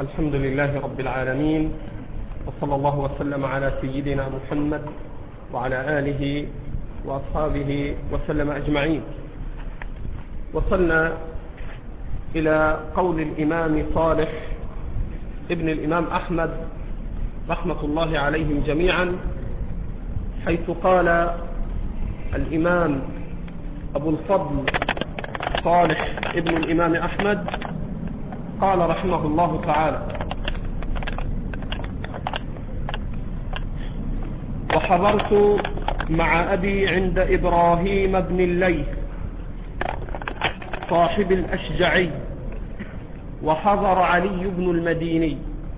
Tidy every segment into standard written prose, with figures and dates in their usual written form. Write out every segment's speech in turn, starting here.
الحمد لله رب العالمين، وصلى الله وسلم على سيدنا محمد وعلى آله وأصحابه وسلم أجمعين. وصلنا إلى قول الإمام صالح ابن الإمام أحمد رحمة الله عليهم جميعا، حيث قال الإمام أبو الفضل صالح ابن الإمام أحمد قال رحمه الله تعالى: وحضرت مع أبي عند إبراهيم بن الليث صاحب الأشجعي، وحضر علي بن المديني.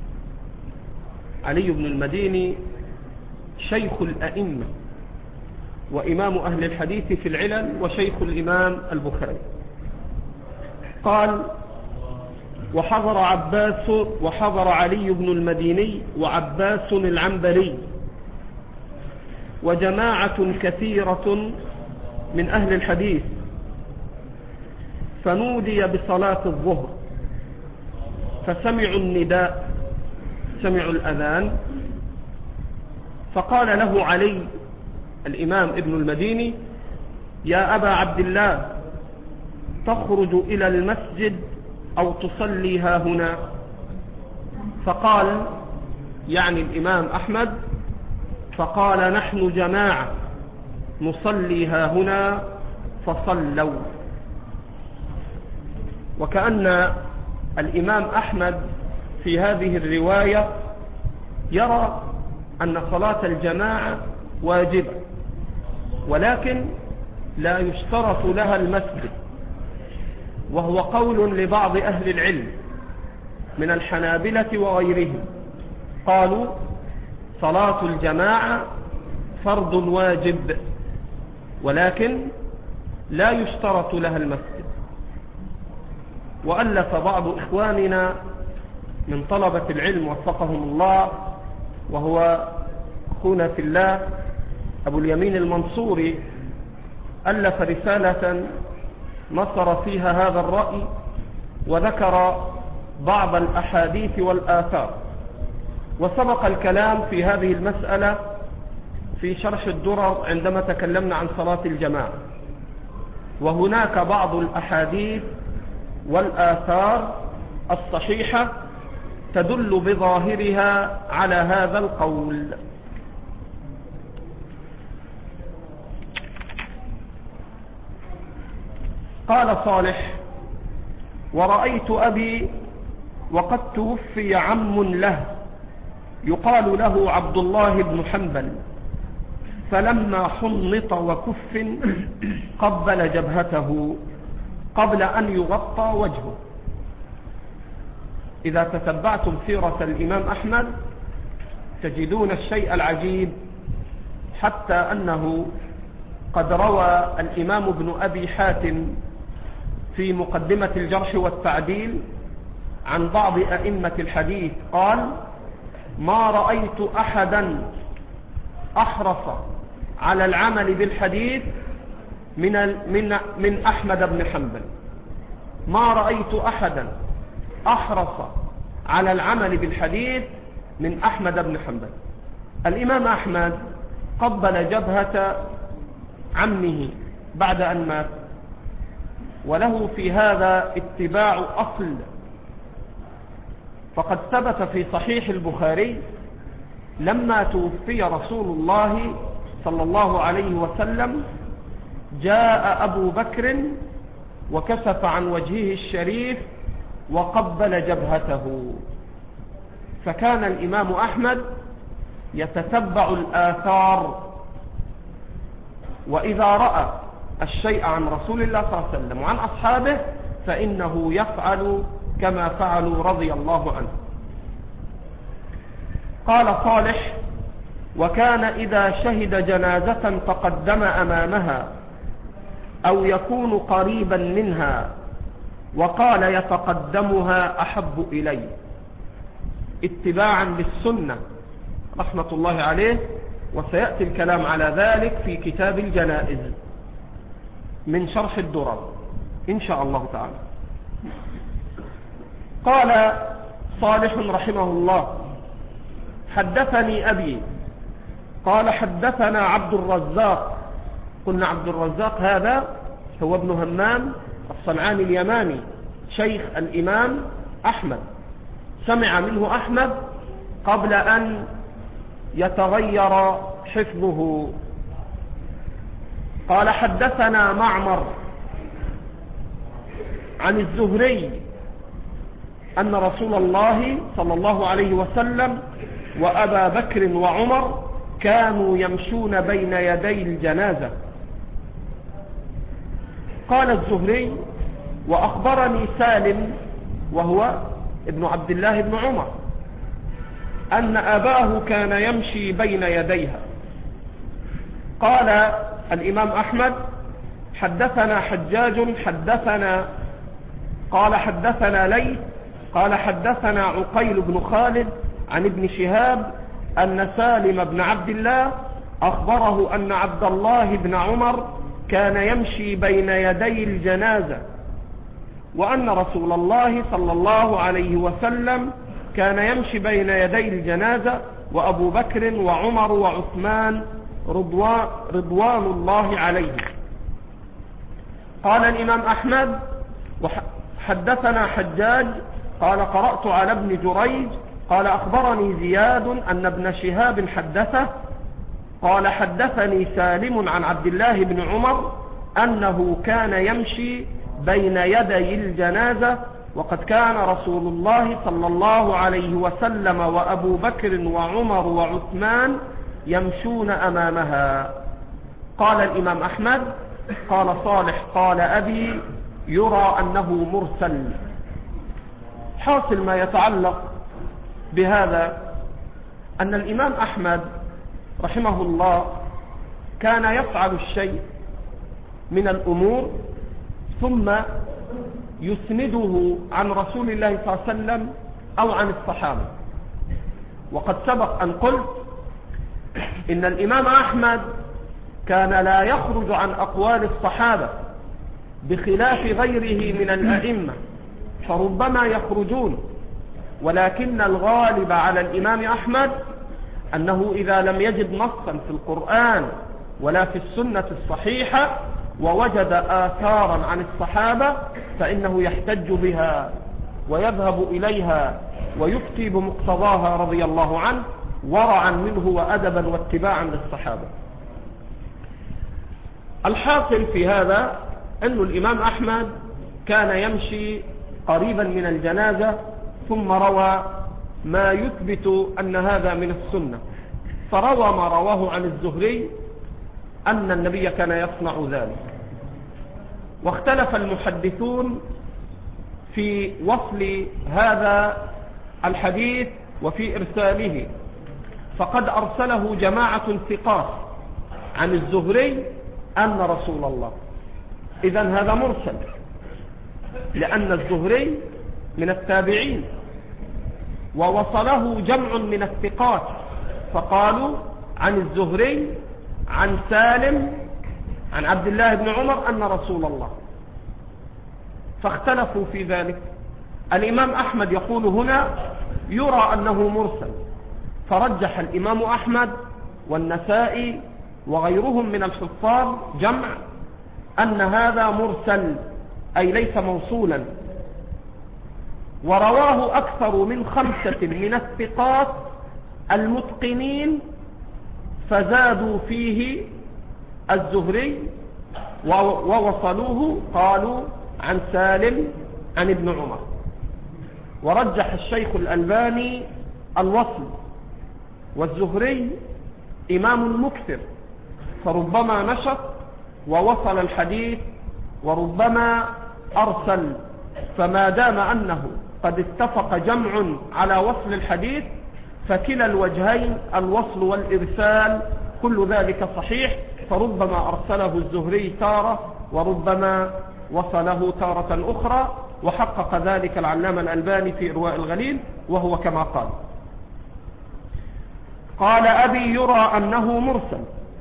علي بن المديني شيخ الأئمة وإمام أهل الحديث في العلل وشيخ الإمام البخاري. قال: وحضر علي بن المديني وعباس العنبري وجماعة كثيرة من أهل الحديث، فنودي بصلاة الظهر، فسمعوا النداء، سمعوا الأذان، فقال له علي الإمام ابن المديني: يا أبا عبد الله، تخرج إلى المسجد أو تصلي ها هنا؟ فقال، يعني الإمام أحمد، فقال: نحن جماعة نصلي ها هنا، فصلوا. وكأن الإمام أحمد في هذه الرواية يرى أن صلاة الجماعة واجبة، ولكن لا يشترط لها المسجد، وهو قول لبعض أهل العلم من الحنابلة وغيرهم، قالوا صلاة الجماعة فرض واجب، ولكن لا يشترط لها المسجد. وألف بعض إخواننا من طلبة العلم وفقهم الله، وهو أخونا في الله أبو اليمين المنصوري، ألف رسالة نصر فيها هذا الرأي، وذكر بعض الأحاديث والآثار. وسبق الكلام في هذه المسألة في شرح الدرر عندما تكلمنا عن صلاة الجماعة، وهناك بعض الأحاديث والآثار الصحيحة تدل بظاهرها على هذا القول. قال صالح: ورأيت أبي وقد توفي عم له يقال له عبد الله بن حنبل، فلما حنط وكف قبل جبهته قبل أن يغطى وجهه. إذا تتبعتم سيرة الإمام أحمد تجدون الشيء العجيب، حتى أنه قد روى الإمام ابن أبي حاتم في مقدمة الجرح والتعديل عن بعض أئمة الحديث قال: ما رأيت أحدا أحرص على العمل بالحديث من أحمد بن حنبل. ما رأيت أحدا أحرص على العمل بالحديث من أحمد بن حنبل. الإمام أحمد قبل جبهة عمه بعد أن مات، وله في هذا اتباع أصل، فقد ثبت في صحيح البخاري لما توفي رسول الله صلى الله عليه وسلم جاء أبو بكر وكشف عن وجهه الشريف وقبل جبهته. فكان الإمام أحمد يتتبع الآثار، وإذا رأى الشيء عن رسول الله صلى الله عليه وسلم وعن أصحابه فإنه يفعل كما فعلوا رضي الله عنه. قال صالح: وكان إذا شهد جنازة تقدم أمامها أو يكون قريبا منها وقال يتقدمها أحب إلي، اتباعا للسنة رحمة الله عليه. وسيأتي الكلام على ذلك في كتاب الجنائز من شرح الدرر إن شاء الله تعالى. قال صالح رحمه الله: حدثني أبي قال حدثنا عبد الرزاق. قلنا عبد الرزاق هذا هو ابن همام الصنعاني اليماني شيخ الإمام أحمد، سمع منه أحمد قبل أن يتغير حفظه. قال حدثنا معمر عن الزهري أن رسول الله صلى الله عليه وسلم وأبا بكر وعمر كانوا يمشون بين يدي الجنازة. قال الزهري: وأخبرني سالم وهو ابن عبد الله بن عمر أن أباه كان يمشي بين يديها. قال الإمام أحمد: حدثنا حجاج قال حدثنا ليث قال حدثنا عقيل بن خالد عن ابن شهاب أن سالم بن عبد الله أخبره أن عبد الله بن عمر كان يمشي بين يدي الجنازة، وأن رسول الله صلى الله عليه وسلم كان يمشي بين يدي الجنازة، وأبو بكر وعمر وعثمان رضوان الله عليهم. قال الإمام أحمد: حدثنا حجاج قال قرأت على ابن جريج قال أخبرني زياد أن ابن شهاب حدثه قال حدثني سالم عن عبد الله بن عمر أنه كان يمشي بين يدي الجنازة، وقد كان رسول الله صلى الله عليه وسلم وأبو بكر وعمر وعثمان يمشون أمامها. قال الإمام أحمد: قال صالح قال أبي يرى أنه مرسل. حاصل ما يتعلق بهذا أن الإمام أحمد رحمه الله كان يفعل الشيء من الأمور ثم يسنده عن رسول الله صلى الله عليه وسلم أو عن الصحابة. وقد سبق أن قلت إن الإمام أحمد كان لا يخرج عن أقوال الصحابة بخلاف غيره من الأئمة، فربما يخرجون، ولكن الغالب على الإمام أحمد أنه إذا لم يجد نصا في القرآن ولا في السنة الصحيحة ووجد آثارا عن الصحابة فإنه يحتج بها ويذهب إليها ويفتي بمقتضاها رضي الله عنه ورعا منه وأدبا واتباعا للصحابة. الحاصل في هذا أن الإمام أحمد كان يمشي قريبا من الجنازة ثم روى ما يثبت أن هذا من السنة، فروى ما رواه عن الزهري أن النبي كان يصنع ذلك. واختلف المحدثون في وصل هذا الحديث وفي إرساله، فقد أرسله جماعة ثقات عن الزهري أن رسول الله، إذن هذا مرسل، لأن الزهري من التابعين، ووصله جمع من الثقات فقالوا عن الزهري عن سالم عن عبد الله بن عمر أن رسول الله، فاختلفوا في ذلك. الإمام أحمد يقول هنا يرى أنه مرسل، فرجح الإمام أحمد والنسائي وغيرهم من الحفاظ جمع أن هذا مرسل أي ليس موصولا، ورواه أكثر من 5 من الثقات المتقنين فزادوا فيه الزهري ووصلوه، قالوا عن سالم عن ابن عمر. ورجح الشيخ الألباني الوصل، والزهري إمام مكثر فربما نشط ووصل الحديث وربما أرسل، فما دام أنه قد اتفق جمع على وصل الحديث فكلا الوجهين الوصل والإرسال كل ذلك صحيح، فربما أرسله الزهري تارة وربما وصله تارة أخرى، وحقق ذلك العلامة الألباني في إرواء الغليل وهو كما قال. قال أبي يرى أنه مرسل.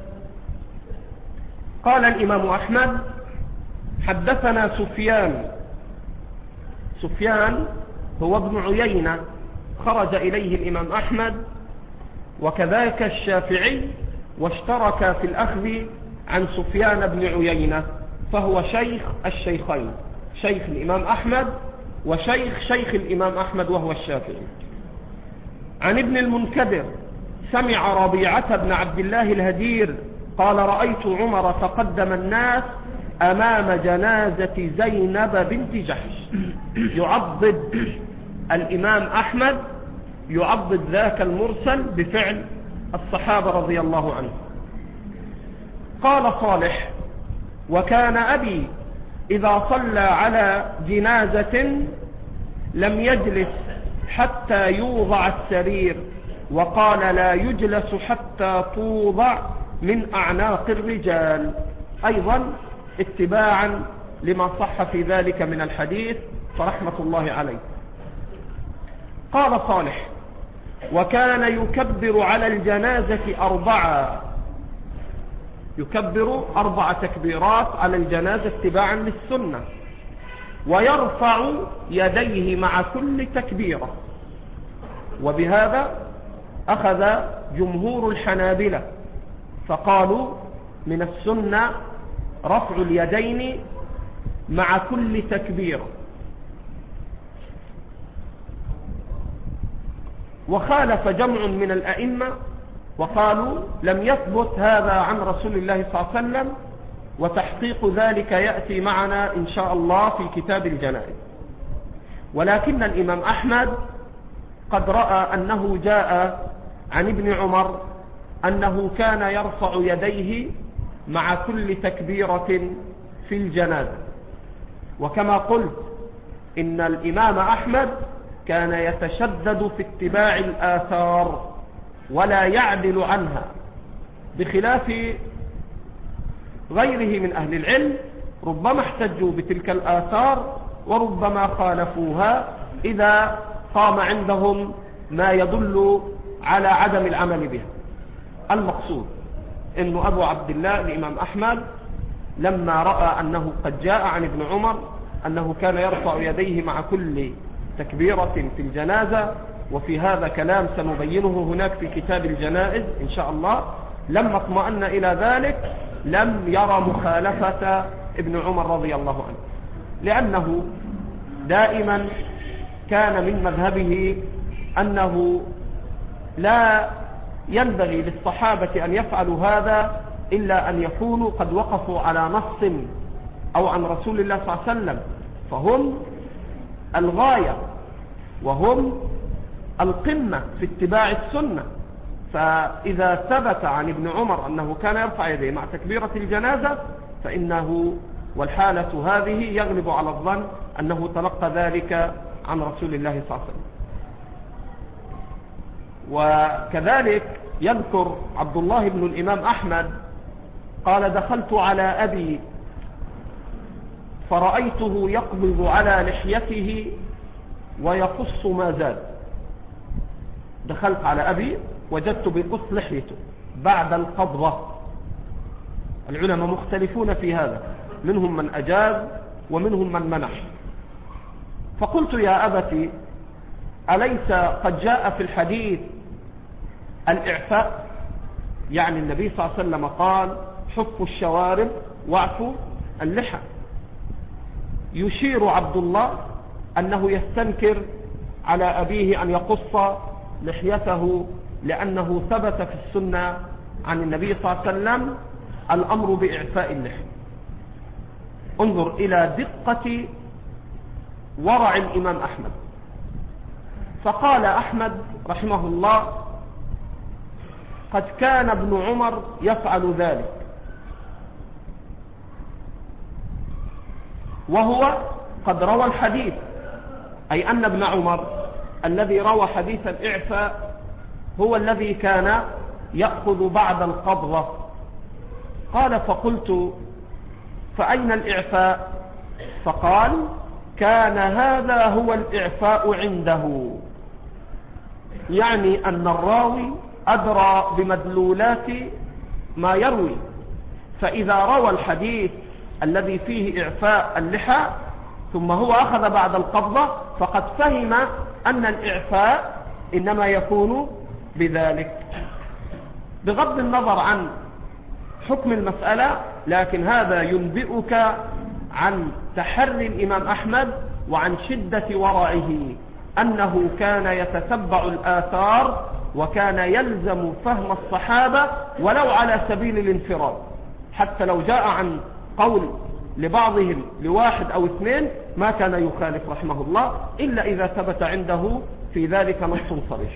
قال الإمام أحمد حدثنا سفيان هو ابن عيينة خرج إليه الإمام أحمد وكذلك الشافعي، واشترك في الأخذ عن سفيان بن عيينة، فهو شيخ الشيخين، شيخ الإمام أحمد وشيخ الإمام أحمد وهو الشافعي. عن ابن المنكدر سمع ربيعة بن عبد الله الهدير قال: رأيت عمر تقدم الناس أمام جنازة زينب بنت جحش، يعضد الإمام أحمد، يعضد ذاك المرسل بفعل الصحابة رضي الله عنهم. قال صالح: وكان أبي إذا صلى على جنازة لم يجلس حتى يوضع السرير، وقال: لا يجلس حتى توضع من أعناق الرجال، أيضا اتباعا لما صح في ذلك من الحديث، فرحمة الله عليه. قال صالح: وكان يكبر على الجنازة 4، يكبر 4 تكبيرات على الجنازة اتباعا للسنة، ويرفع يديه مع كل تكبيرة. وبهذا أخذ جمهور الحنابلة، فقالوا من السنة رفع اليدين مع كل تكبيرة. وخالف جمع من الأئمة وقالوا لم يثبت هذا عن رسول الله صلى الله عليه وسلم، وتحقيق ذلك يأتي معنا إن شاء الله في كتاب الجنائز. ولكن الإمام أحمد قد رأى أنه جاء عن ابن عمر أنه كان يرفع يديه مع كل تكبيرة في الجنازة. وكما قلت إن الإمام أحمد كان يتشدد في اتباع الآثار ولا يعدل عنها، بخلاف غيره من أهل العلم، ربما احتجوا بتلك الآثار وربما خالفوها إذا قام عندهم ما يدل على عدم العمل بها. المقصود إن أبو عبد الله الإمام أحمد لما رأى أنه قد جاء عن ابن عمر أنه كان يرفع يديه مع كل تكبيرة في الجنازة، وفي هذا كلام سنبينه هناك في كتاب الجنائز إن شاء الله، لما اطمأن إلى ذلك لم يرى مخالفة ابن عمر رضي الله عنه، لأنه دائما كان من مذهبه أنه لا ينبغي للصحابة أن يفعلوا هذا إلا أن يكونوا قد وقفوا على نص أو عن رسول الله صلى الله عليه وسلم، فهم الغاية وهم القمة في اتباع السنة. فإذا ثبت عن ابن عمر أنه كان يرفع يديه مع تكبيرة الجنازة فإنه والحالة هذه يغلب على الظن أنه تلقى ذلك عن رسول الله صلى الله عليه وسلم. وكذلك يذكر عبد الله بن الإمام أحمد قال: دخلت على أبي فرأيته يقبض على لحيته ويقص ما زاد. دخلت على أبي وجدت بقص لحيته بعد القبضة. العلماء مختلفون في هذا، منهم من أجاز ومنهم من منع. فقلت: يا أبتي، أليس قد جاء في الحديث الإعفاء؟ يعني النبي صلى الله عليه وسلم قال: حفوا الشوارب واعفوا اللحى. يشير عبد الله أنه يستنكر على أبيه أن يقص لحيته، لأنه ثبت في السنة عن النبي صلى الله عليه وسلم الأمر بإعفاء اللحى. انظر إلى دقة ورع الإمام أحمد. فقال أحمد رحمه الله: قد كان ابن عمر يفعل ذلك، وهو قد روى الحديث، أي أن ابن عمر الذي روى حديث الإعفاء هو الذي كان يأخذ بعد القبضة. قال: فقلت: فأين الإعفاء؟ فقال: كان هذا هو الإعفاء عنده. يعني أن الراوي أدرى بمدلولات ما يروي، فإذا روى الحديث الذي فيه إعفاء اللحى ثم هو أخذ بعد القبضة فقد فهم أن الإعفاء إنما يكون بذلك. بغض النظر عن حكم المسألة، لكن هذا ينبئك عن تحري الإمام أحمد وعن شدة ورعه، أنه كان يتتبع الآثار وكان يلزم فهم الصحابة ولو على سبيل الانفراد، حتى لو جاء عن قول لبعضهم لواحد أو اثنين ما كان يخالف رحمه الله، إلا إذا ثبت عنده في ذلك نص صريح.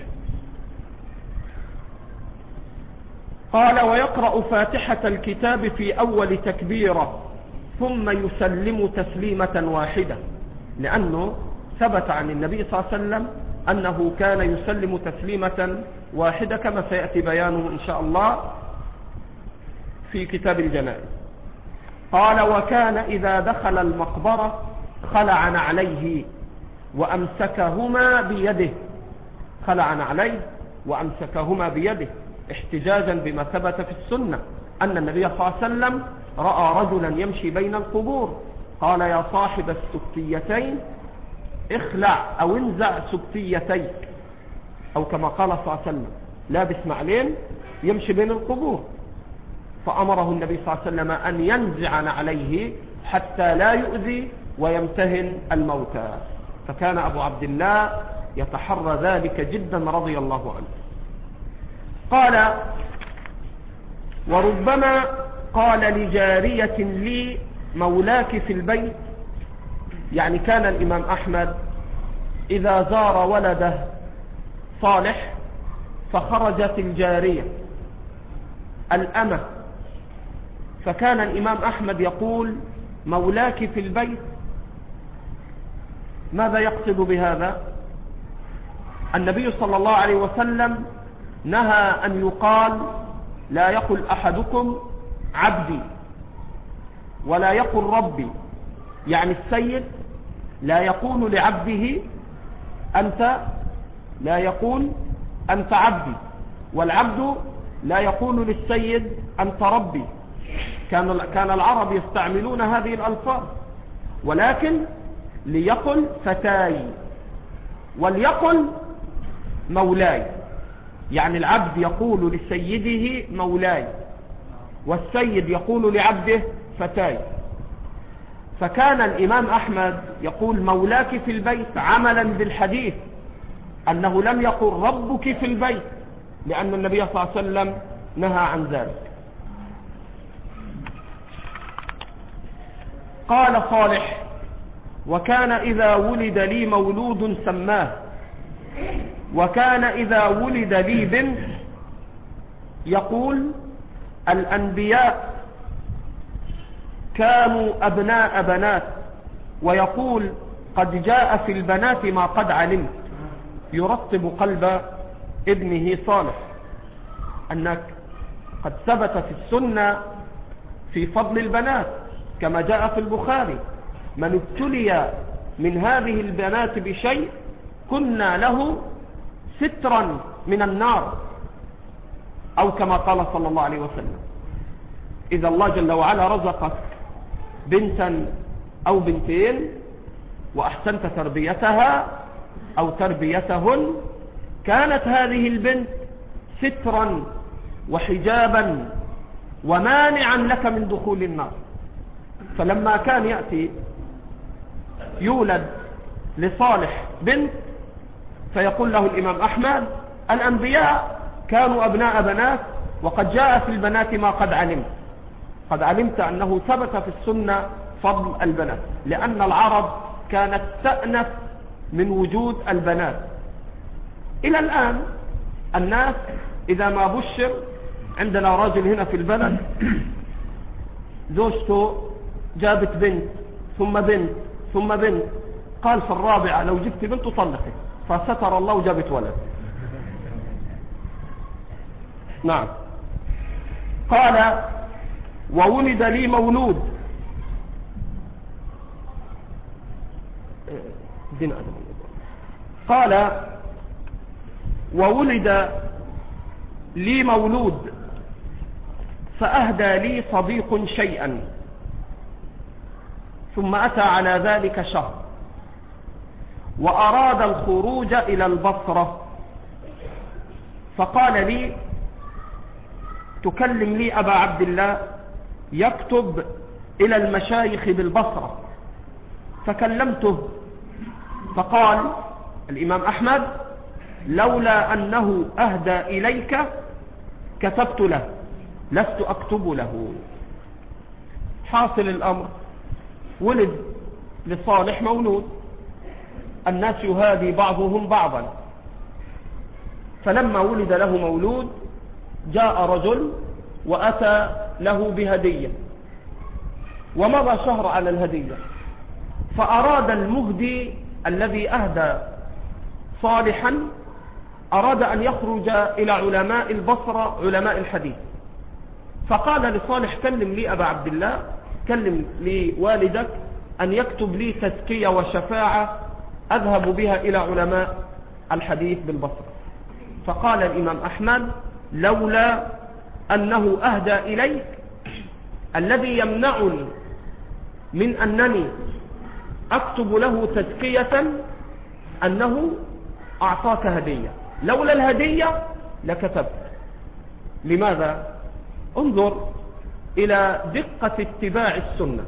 قال: ويقرأ فاتحة الكتاب في أول تكبيرة ثم يسلم تسليمة واحدة، لأنه ثبت عن النبي صلى الله عليه وسلم أنه كان يسلم تسليمة واحدة كما سيأتي بيانه إن شاء الله في كتاب الجنائز. قال: وكان إذا دخل المقبرة خلع نعليه وأمسكهما بيده، خلع نعليه وأمسكهما بيده احتجاجا بما ثبت في السنة أن النبي صلى الله عليه وسلم رأى رجلا يمشي بين القبور، قال: يا صاحب السبتيتين اخلع أو انزع سبتيتيك، أو كما قال صلى الله عليه وسلم لابس معلين يمشي بين القبور، فأمره النبي صلى الله عليه وسلم أن ينزع نعليه حتى لا يؤذي ويمتهن الموتى، فكان أبو عبد الله يتحرى ذلك جدا رضي الله عنه. قال: وربما قال لجارية لي مولاك في البيت، يعني كان الإمام أحمد إذا زار ولده صالح فخرجت الجارية الأمة، فكان الإمام أحمد يقول مولاك في البيت. ماذا يقصد بهذا؟ النبي صلى الله عليه وسلم نهى أن يقال، لا يقل أحدكم عبدي ولا يقل ربي، يعني السيد لا يقول لعبده أنت، لا يقول أنت عبدي، والعبد لا يقول للسيد أنت ربي. كان العرب يستعملون هذه الألفاظ، ولكن ليقل فتاي وليقل مولاي، يعني العبد يقول لسيده مولاي والسيد يقول لعبده فتاي. فكان الإمام أحمد يقول مولاك في البيت عملا بالحديث، أنه لم يقل ربك في البيت، لأن النبي صلى الله عليه وسلم نهى عن ذلك. قال صالح: وكان إذا ولد لي مولود سماه، وكان إذا ولد لي بنت يقول الأنبياء كانوا أبناء بنات، ويقول قد جاء في البنات ما قد علمت، يرطب قلب ابنه صالح، أنك قد ثبت في السنة في فضل البنات كما جاء في البخاري: من ابتلي من هذه البنات بشيء كنا له سترا من النار، أو كما قال صلى الله عليه وسلم. إذا الله جل وعلا رزقك بنتا أو بنتين وأحسنت تربيتها أو تربيتهن، كانت هذه البنت سترا وحجابا ومانعا لك من دخول النار. فلما كان يأتي يولد لصالح بنت فيقول له الإمام أحمد الأنبياء كانوا أبناء بنات، وقد جاء في البنات ما قد علمت. قد علمت أنه ثبت في السنة فضل البنات، لأن العرب كانت تأنف من وجود البنات. إلى الآن الناس إذا ما بشر، عندنا راجل هنا في البلد زوجته جابت بنت ثم بنت ثم بنت، قال في الرابعة لو جبت بنت طلقت، فستر الله وجابت ولد. نعم. قال: وولد لي مولود، قال: وولد لي مولود فأهدى لي صديق شيئا، ثم أتى على ذلك شهر وأراد الخروج إلى البصرة، فقال لي تكلم لي أبا عبد الله يكتب إلى المشايخ بالبصرة. فكلمته فقال الإمام أحمد لولا أنه أهدى إليك كتبت له، لست أكتب له. حاصل الأمر ولد لصالح مولود، الناس يهادي بعضهم بعضا، فلما ولد له مولود جاء رجل وأتى له بهدية، ومضى شهر على الهدية، فأراد المهدي الذي أهدى صالحا أراد أن يخرج إلى علماء البصرة علماء الحديث، فقال لصالح كلم لي أبا عبد الله، كلم لي والدك أن يكتب لي تزكية وشفاعة أذهب بها إلى علماء الحديث بالبصرة. فقال الإمام أحمد لولا أنه أهدى إليك الذي يمنعني من أنني أكتب له تزكية أنه أعطاك هدية، لولا الهدية لكتبت. لماذا؟ انظر إلى دقة اتباع السنة.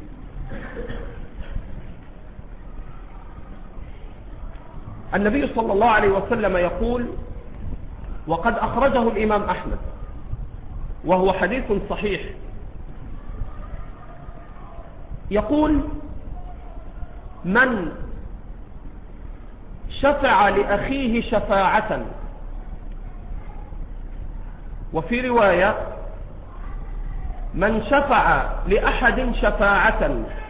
النبي صلى الله عليه وسلم يقول، وقد أخرجه الإمام أحمد وهو حديث صحيح، يقول من شفع لأخيه شفاعة، وفي رواية من شفع لأحد شفاعة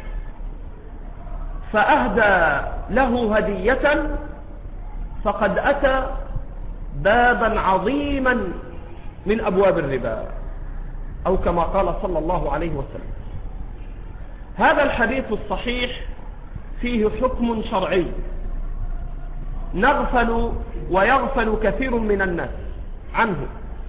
فأهدى له هدية فقد أتى بابا عظيما من أبواب الربا، أو كما قال صلى الله عليه وسلم. هذا الحديث الصحيح فيه حكم شرعي نغفل ويغفل كثير من الناس عنه.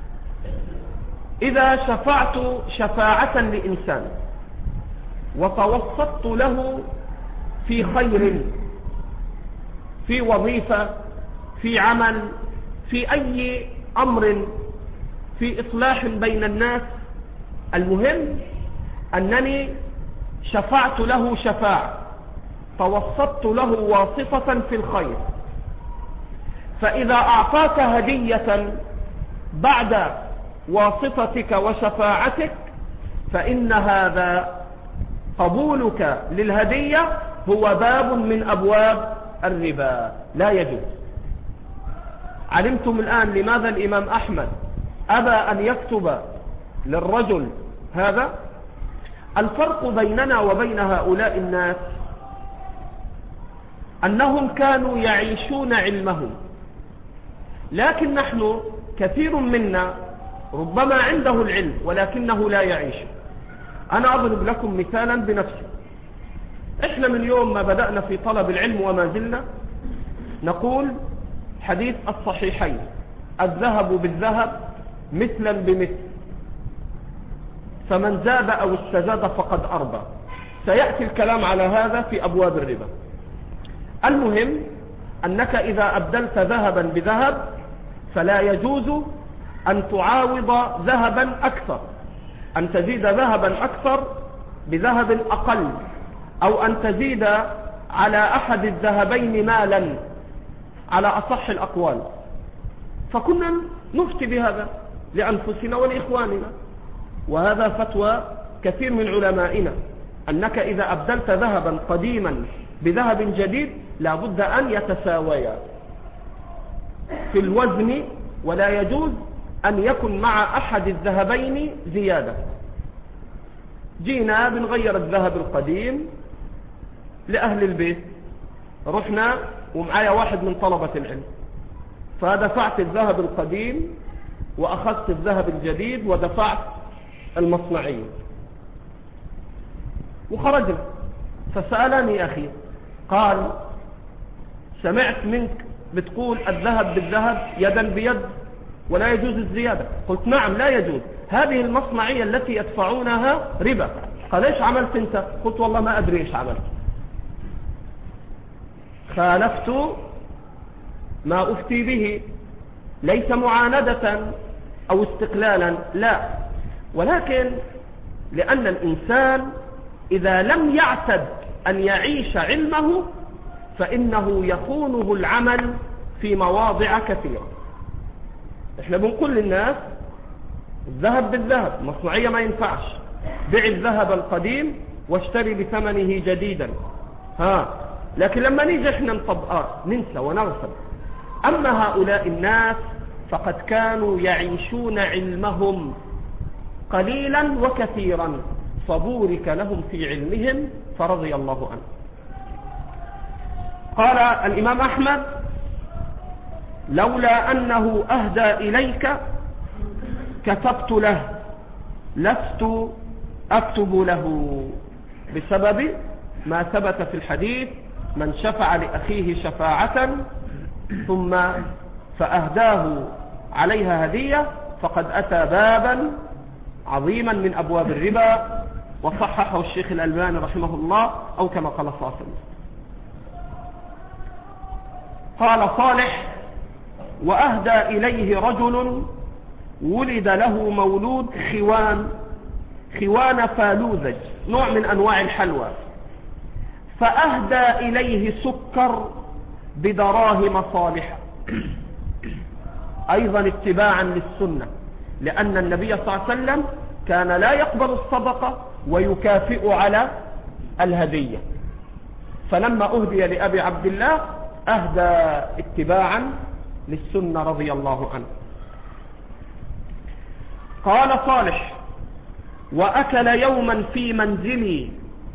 إذا شفعت شفاعة لإنسان وتوسطت له في خير، في وظيفة، في عمل، في أي أمر، في إصلاح بين الناس، المهم أنني شفعت له شفاعة، توسطت له واسطة في الخير، فإذا أعطاك هدية بعد واسطتك وشفاعتك فإن هذا قبولك للهدية هو باب من أبواب الربا، لا يجوز. علمتم الآن لماذا الإمام أحمد أبى أن يكتب للرجل هذا؟ الفرق بيننا وبين هؤلاء الناس أنهم كانوا يعيشون علمهم، لكن نحن كثير منا ربما عنده العلم ولكنه لا يعيش. أنا أضرب لكم مثالا بنفسي. إحنا من يوم ما بدأنا في طلب العلم وما زلنا نقول حديث الصحيحين الذهب بالذهب مثلا بمثل، فمن زاد أو استزاد فقد أربى. سيأتي الكلام على هذا في أبواب الربا. المهم أنك إذا أبدلت ذهبا بذهب فلا يجوز أن تعاوض ذهبا أكثر، أن تزيد ذهبا أكثر بذهب أقل، أو أن تزيد على أحد الذهبين مالا على أصح الأقوال. فكنا نفتي بهذا لأنفسنا ولإخواننا، وهذا فتوى كثير من علمائنا، أنك إذا أبدلت ذهبا قديما بذهب جديد لابد أن يتساويا في الوزن، ولا يجوز أن يكن مع أحد الذهبين زيادة. جينا بنغير الذهب القديم لأهل البيت، رحنا ومعايا واحد من طلبة العلم، فدفعت الذهب القديم وأخذت الذهب الجديد ودفعت المصنعي، وخرجنا. فسألني أخي قال سمعت منك بتقول الذهب بالذهب يدا بيد ولا يجوز الزيادة. قلت نعم لا يجوز، هذه المصنعية التي يدفعونها ربا. قال ايش عملت انت؟ قلت والله ما أدري ايش عملت، خالفت ما أفتي به، ليس معاندة أو استقلالا، لا، ولكن لأن الإنسان إذا لم يعتد أن يعيش علمه فإنه يخونه العمل في مواضع كثيرة. احنا بنقول للناس الذهب بالذهب، مصنعية ما ينفعش، بيع الذهب القديم واشتري بثمنه جديدا. لكن لما نيجي احنا ننسى ونغفل. أما هؤلاء الناس فقد كانوا يعيشون علمهم قليلا وكثيرا، فبورك لهم في علمهم فرضي الله عنه. قال الإمام أحمد: لولا أنه أهدى إليك كتبت له، لست أكتب له، بسبب ما ثبت في الحديث: من شفع لأخيه شفاعة ثم فأهداه عليها هدية فقد أتى بابا عظيما من أبواب الربا. وصححه الشيخ الألباني رحمه الله، أو كما قال صلى الله عليه وسلم. قال صالح: وأهدى إليه رجل ولد له مولود خوان فالوذج، نوع من أنواع الحلوى، فأهدى إليه سكر بدراهم صالحة، أيضا اتباعا للسنة، لأن النبي صلى الله عليه وسلم كان لا يقبل الصدقة ويكافئ على الهدية. فلما أهدي لأبي عبد الله أهدى اتباعا للسنة رضي الله عنه. قال صالح: وأكل يوما في منزلي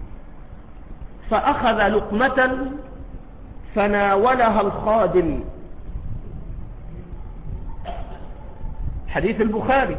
فأخذ لقمة فناولها الخادم. حديث البخاري: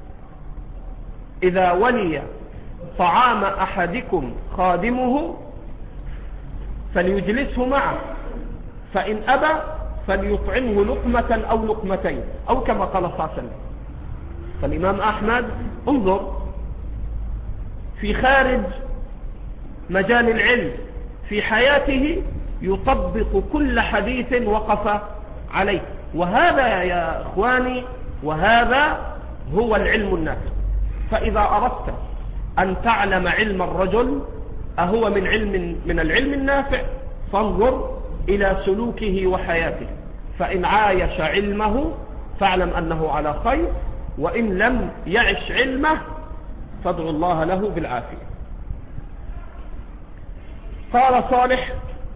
إذا ولي طعام أحدكم خادمه فليجلسه معه، فإن أبى فليطعمه لقمة أو لقمتين، أو كما قال صلى الله عليه وسلم. فالإمام أحمد انظر في خارج مجال العلم في حياته يطبق كل حديث وقف عليه. وهذا يا إخواني، وهذا هو العلم النافع. فإذا أردت أن تعلم علم الرجل أهو من العلم النافع، فانظر إلى سلوكه وحياته، فإن عايش علمه فاعلم أنه على خير، وإن لم يعش علمه فادعو الله له بالعافية. قال صالح: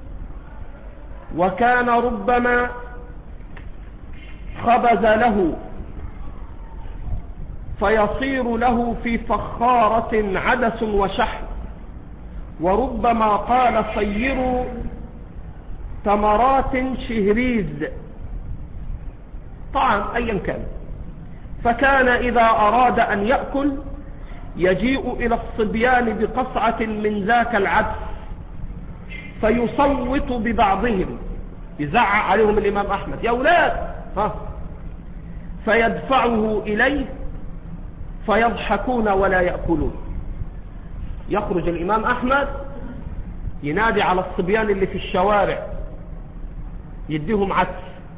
وكان ربما خبز له فيصير له في فخارة عدس وشحم، وربما قال صيروا تمرات شهريز، طعام أيا كان. فكان إذا أراد أن يأكل يجيء إلى الصبيان بقصعة من ذاك العدس فيصوت ببعضهم، يزعق عليهم الإمام أحمد: يا أولاد، فيدفعه إليه فيضحكون ولا يأكلون. يخرج الإمام أحمد ينادي على الصبيان اللي في الشوارع يديهم عدس.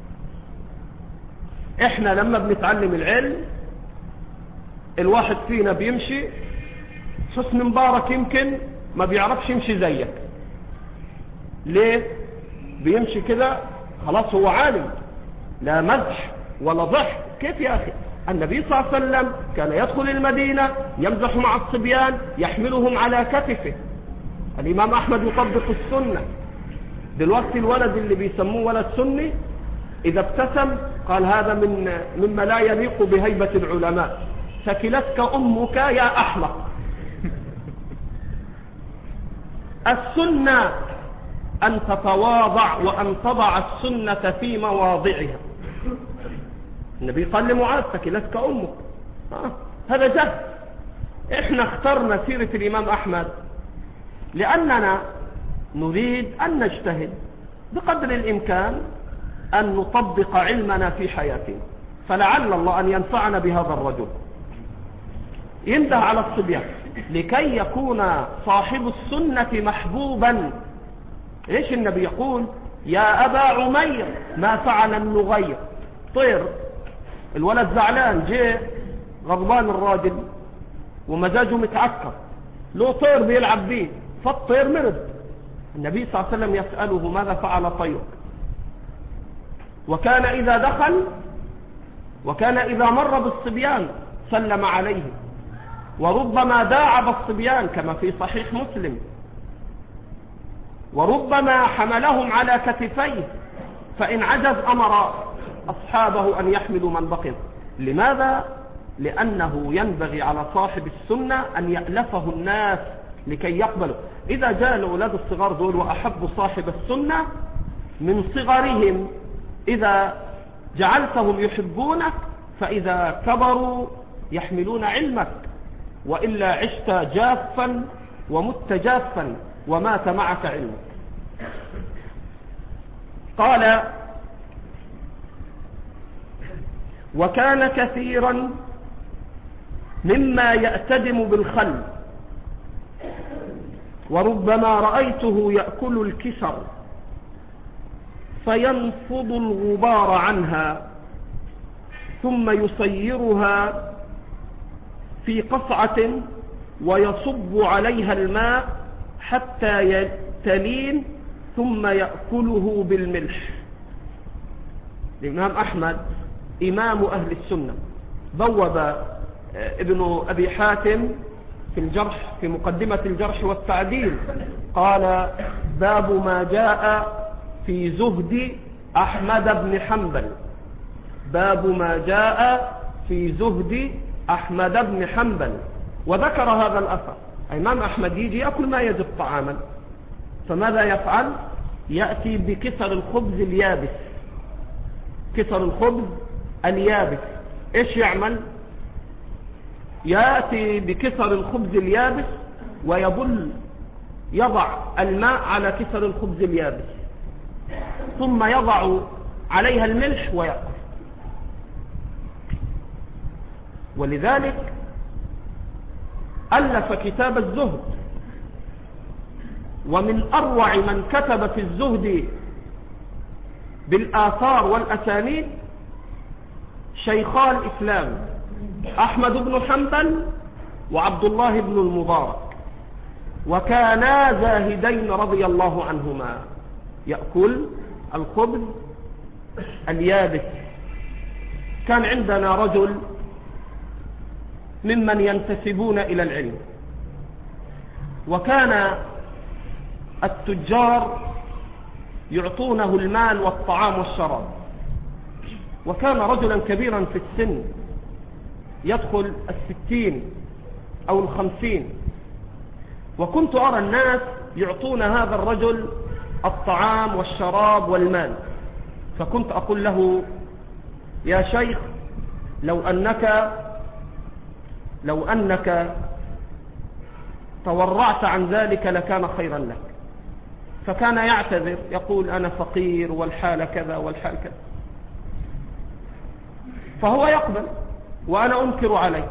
احنا لما بنتعلم العلم الواحد فينا بيمشي، حسن مبارك يمكن ما بيعرفش يمشي زيك. ليه؟ بيمشي كده خلاص هو عالم، لا مزح ولا ضحك. كيف يا أخي؟ النبي صلى الله عليه وسلم كان يدخل المدينة يمزح مع الصبيان يحملهم على كتفه. الإمام أحمد يطبق السنة. دلوقتي الولد اللي بيسموه ولد سني إذا ابتسم قال هذا مما لا يليق بهيبة العلماء، ثكلتك أمك يا أحمق. السنة أن تتواضع وأن تضع السنة في مواضعها. النبي قال لمعاذ ثكلتك أمك، هذا جهل. احنا اخترنا سيرة الإمام أحمد لأننا نريد أن نجتهد بقدر الإمكان أن نطبق علمنا في حياتنا، فلعل الله أن ينفعنا بهذا الرجل. ينده على الصبيان لكي يكون صاحب السنة محبوبا. ايش النبي يقول؟ يا أبا عمير ما فعل النغير؟ طير الولد زعلان، جه غضبان الراجل ومزاجه متعكر، له طير بيلعب بيه، فالطير مرض. النبي صلى الله عليه وسلم يسأله ماذا فعل طيرك؟ وكان إذا مر بالصبيان سلم عليهم، وربما داعب الصبيان كما في صحيح مسلم، وربما حملهم على كتفيه، فإن عجز أمر أصحابه أن يحملوا من بقي. لماذا؟ لأنه ينبغي على صاحب السنة أن يألفه الناس لكي يقبلوا. إذا جاء الأولاد الصغار دول وأحبوا صاحب السنة من صغرهم، إذا جعلتهم يحبونك فإذا كبروا يحملون علمك، وإلا عشت جافا ومت جافا ومات معك علمك. قال: وكان كثيرا مما يأتدم بالخل، وربما رأيته يأكل الكسر فينفض الغبار عنها ثم يصيرها في قصعة ويصب عليها الماء حتى تلين ثم يأكله بالملح. الإمام أحمد إمام أهل السنة بوب ابن أبي حاتم في مقدمة الجرح والتعديل، قال: باب ما جاء في زهد أحمد بن حنبل. باب ما جاء في زهد أحمد بن حنبل. وذكر هذا الأثر. الإمام أحمد يجي يأكل ما يجب طعاما، فماذا يفعل؟ يأتي بكسر الخبز اليابس. كسر الخبز اليابس إيش يعمل؟ يأتي بكسر الخبز اليابس يضع الماء على كسر الخبز اليابس، ثم يضع عليها الملح ويأكل. ولذلك ألف كتاب الزهد. ومن أروع من كتب في الزهد بالآثار والأسانيد شيخا الإسلام أحمد بن حنبل وعبد الله بن المبارك، وكانا زاهدين رضي الله عنهما، يأكل الخبز اليابس. كان عندنا رجل ممن ينتسبون إلى العلم، وكان التجار يعطونه المال والطعام والشراب، وكان رجلا كبيرا في السن يدخل 60 أو 50. وكنت أرى الناس يعطون هذا الرجل الطعام والشراب والمال، فكنت أقول له: يا شيخ، لو أنك تورعت عن ذلك لكان خيرا لك. فكان يعتذر يقول: أنا فقير والحال كذا والحال كذا. فهو يقبل وأنا أنكر عليه.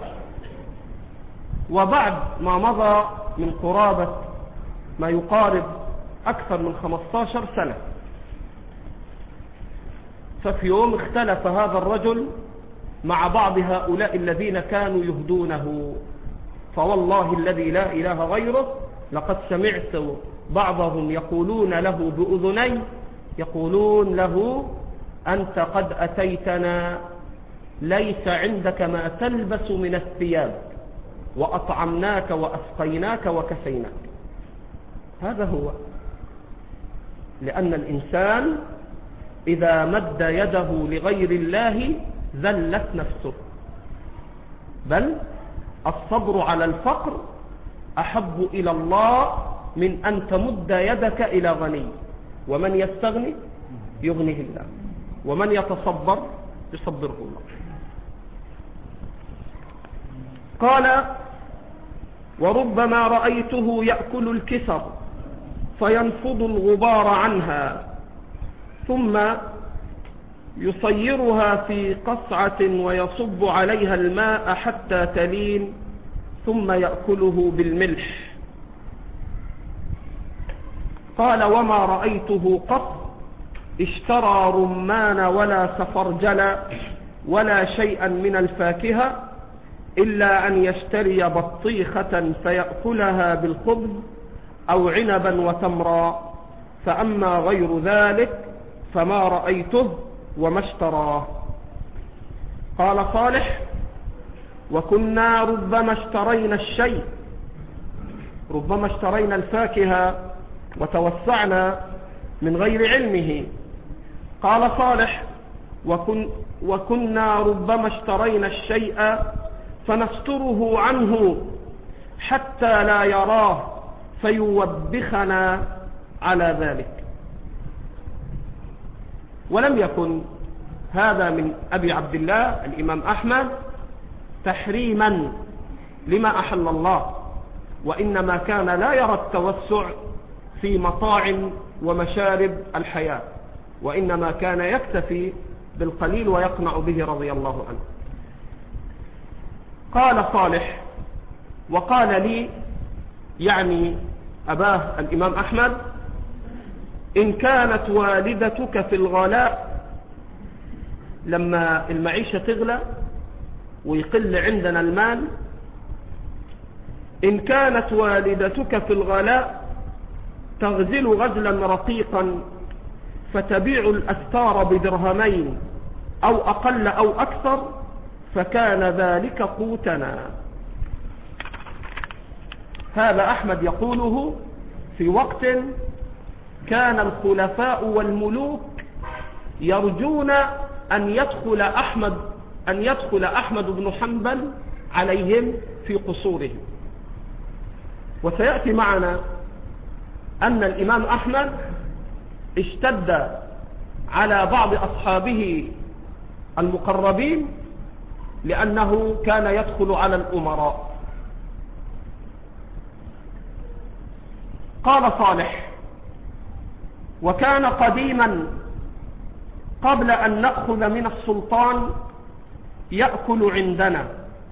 وبعد ما مضى من قرابة ما يقارب أكثر من 15 سنة، ففي يوم اختلف هذا الرجل مع بعض هؤلاء الذين كانوا يهدونه، فوالله الذي لا إله غيره لقد سمعت بعضهم يقولون له بأذني، يقولون له: أنت قد أتيتنا ليس عندك ما تلبس من الثياب، وأطعمناك وأسقيناك وكسيناك. هذا هو. لأن الإنسان إذا مد يده لغير الله ذلت نفسه، بل الصبر على الفقر أحب إلى الله من أن تمد يدك إلى غني. ومن يستغني يغنيه الله، ومن يتصبر يصبره الله. قال: وربما رأيته يأكل الكسر فينفض الغبار عنها ثم يصيرها في قصعة ويصب عليها الماء حتى تلين ثم يأكله بالملح. قال: وما رأيته قط اشترى رمان ولا سفرجل ولا شيئا من الفاكهة إلا أن يشتري بطيخة فيأكلها بالخبز أو عنبا وتمرا، فأما غير ذلك فما رأيته وما اشتراه. قال صالح: وكنا ربما اشترينا الشيء، ربما اشترينا الفاكهة وتوسعنا من غير علمه. قال صالح: وكنا ربما اشترينا الشيء فنستره عنه حتى لا يراه فيوبخنا على ذلك. ولم يكن هذا من أبي عبد الله الإمام أحمد تحريما لما أحل الله، وإنما كان لا يرى التوسع في مطاعم ومشارب الحياة، وإنما كان يكتفي بالقليل ويقنع به رضي الله عنه. قال صالح: وقال لي، يعني أباه الإمام أحمد: إن كانت والدتك في الغلاء، لما المعيشة تغلى ويقل عندنا المال، إن كانت والدتك في الغلاء تغزل غزلا رقيقا فتبيع الأستار بدرهمين أو أقل أو أكثر، فكان ذلك قوتنا. هذا أحمد يقوله في وقت كان الخلفاء والملوك يرجون أن يدخل أحمد بن حنبل عليهم في قصورهم. وسيأتي معنا أن الإمام أحمد اشتد على بعض أصحابه المقربين لأنه كان يدخل على الأمراء. قال صالح: وكان قديما قبل أن نأخذ من السلطان يأكل عندنا،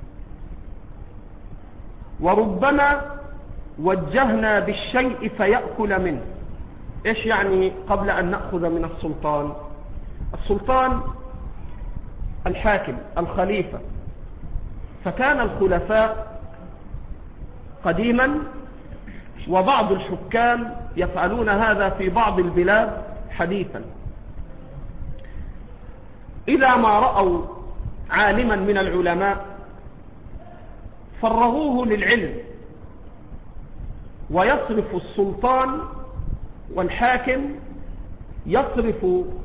وربما وجهنا بالشيء فيأكل منه. إيش يعني قبل أن نأخذ من السلطان؟ السلطان الحاكم الخليفة، فكان الخلفاء قديما وبعض الحكام يفعلون هذا في بعض البلاد حديثا. إذا ما رأوا عالما من العلماء فرغوه للعلم، ويصرف السلطان والحاكم يصرف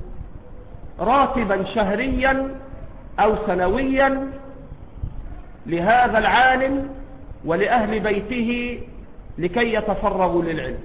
راتبا شهريا أو سنويا لهذا العالم ولأهل بيته لكي يتفرغوا للعلم.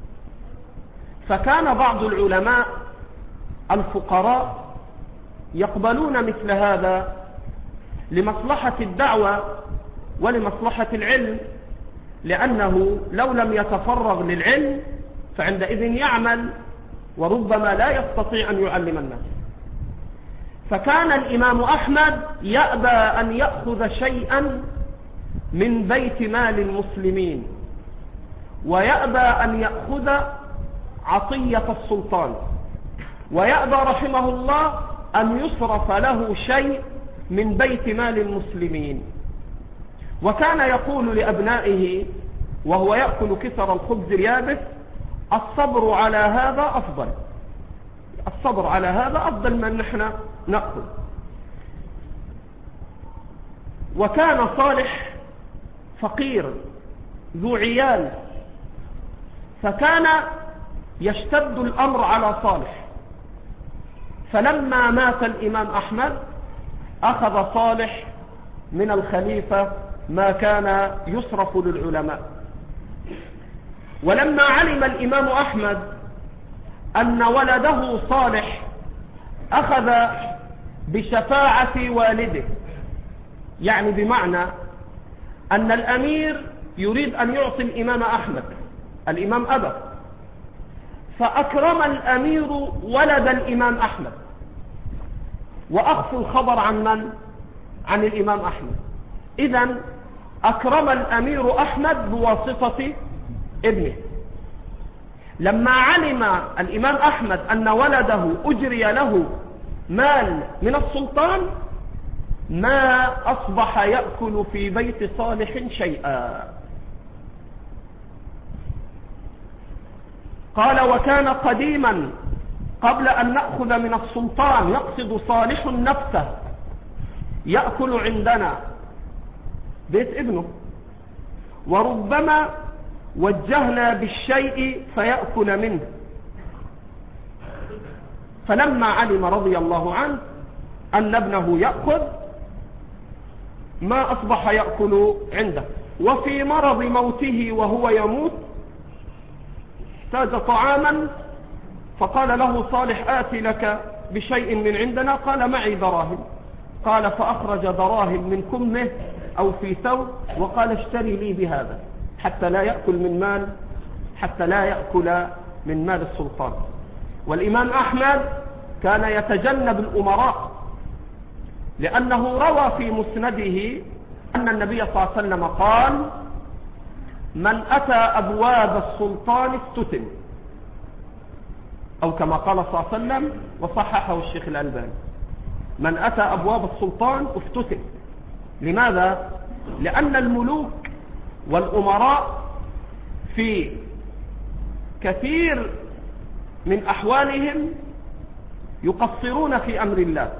فكان بعض العلماء الفقراء يقبلون مثل هذا لمصلحة الدعوة ولمصلحة العلم، لأنه لو لم يتفرغ للعلم فعندئذ يعمل وربما لا يستطيع أن يعلم الناس. فكان الإمام أحمد يأبى أن يأخذ شيئا من بيت مال المسلمين، ويأبى أن يأخذ عطية السلطان، ويأبى رحمه الله أن يصرف له شيء من بيت مال المسلمين. وكان يقول لأبنائه وهو يأكل كسر الخبز اليابس: الصبر على هذا أفضل، الصبر على هذا أفضل من نحن نأكل. وكان صالح فقير ذو عيال، فكان يشتد الأمر على صالح. فلما مات الإمام أحمد أخذ صالح من الخليفة ما كان يصرف للعلماء. ولما علم الإمام أحمد أن ولده صالح أخذ بشفاعة والده، يعني بمعنى أن الأمير يريد أن يعطي الإمام أحمد، الإمام أبى، فأكرم الأمير ولد الإمام أحمد وأخفى الخبر عن من؟ عن الإمام أحمد. إذن أكرم الأمير أحمد بواسطة ابنه. لما علم الإمام أحمد أن ولده أجري له مال من السلطان ما أصبح يأكل في بيت صالح شيئا. قال وكان قديما قبل أن نأخذ من السلطان، يقصد صالح نفسه، يأكل عندنا بيت ابنه، وربما وجهنا بالشيء فيأكل منه. فلما علم رضي الله عنه أن ابنه يأخذ ما أصبح يأكل عنده، وفي مرض موته وهو يموت احتاج طعاما، فقال له صالح آتي لك بشيء من عندنا، قال معي دراهم، قال فأخرج دراهم من كمه أو في ثوب وقال اشتري لي بهذا حتى لا يأكل من مال السلطان. والإمام أحمد كان يتجنب الأمراء، لأنه روى في مسنده أن النبي صلى الله عليه وسلم قال من أتى أبواب السلطان استتم، أو كما قال صلى الله عليه وسلم وصححه الشيخ الألباني، من أتى أبواب السلطان افتتم. لماذا؟ لأن الملوك والأمراء في كثير من أحوالهم يقصرون في أمر الله،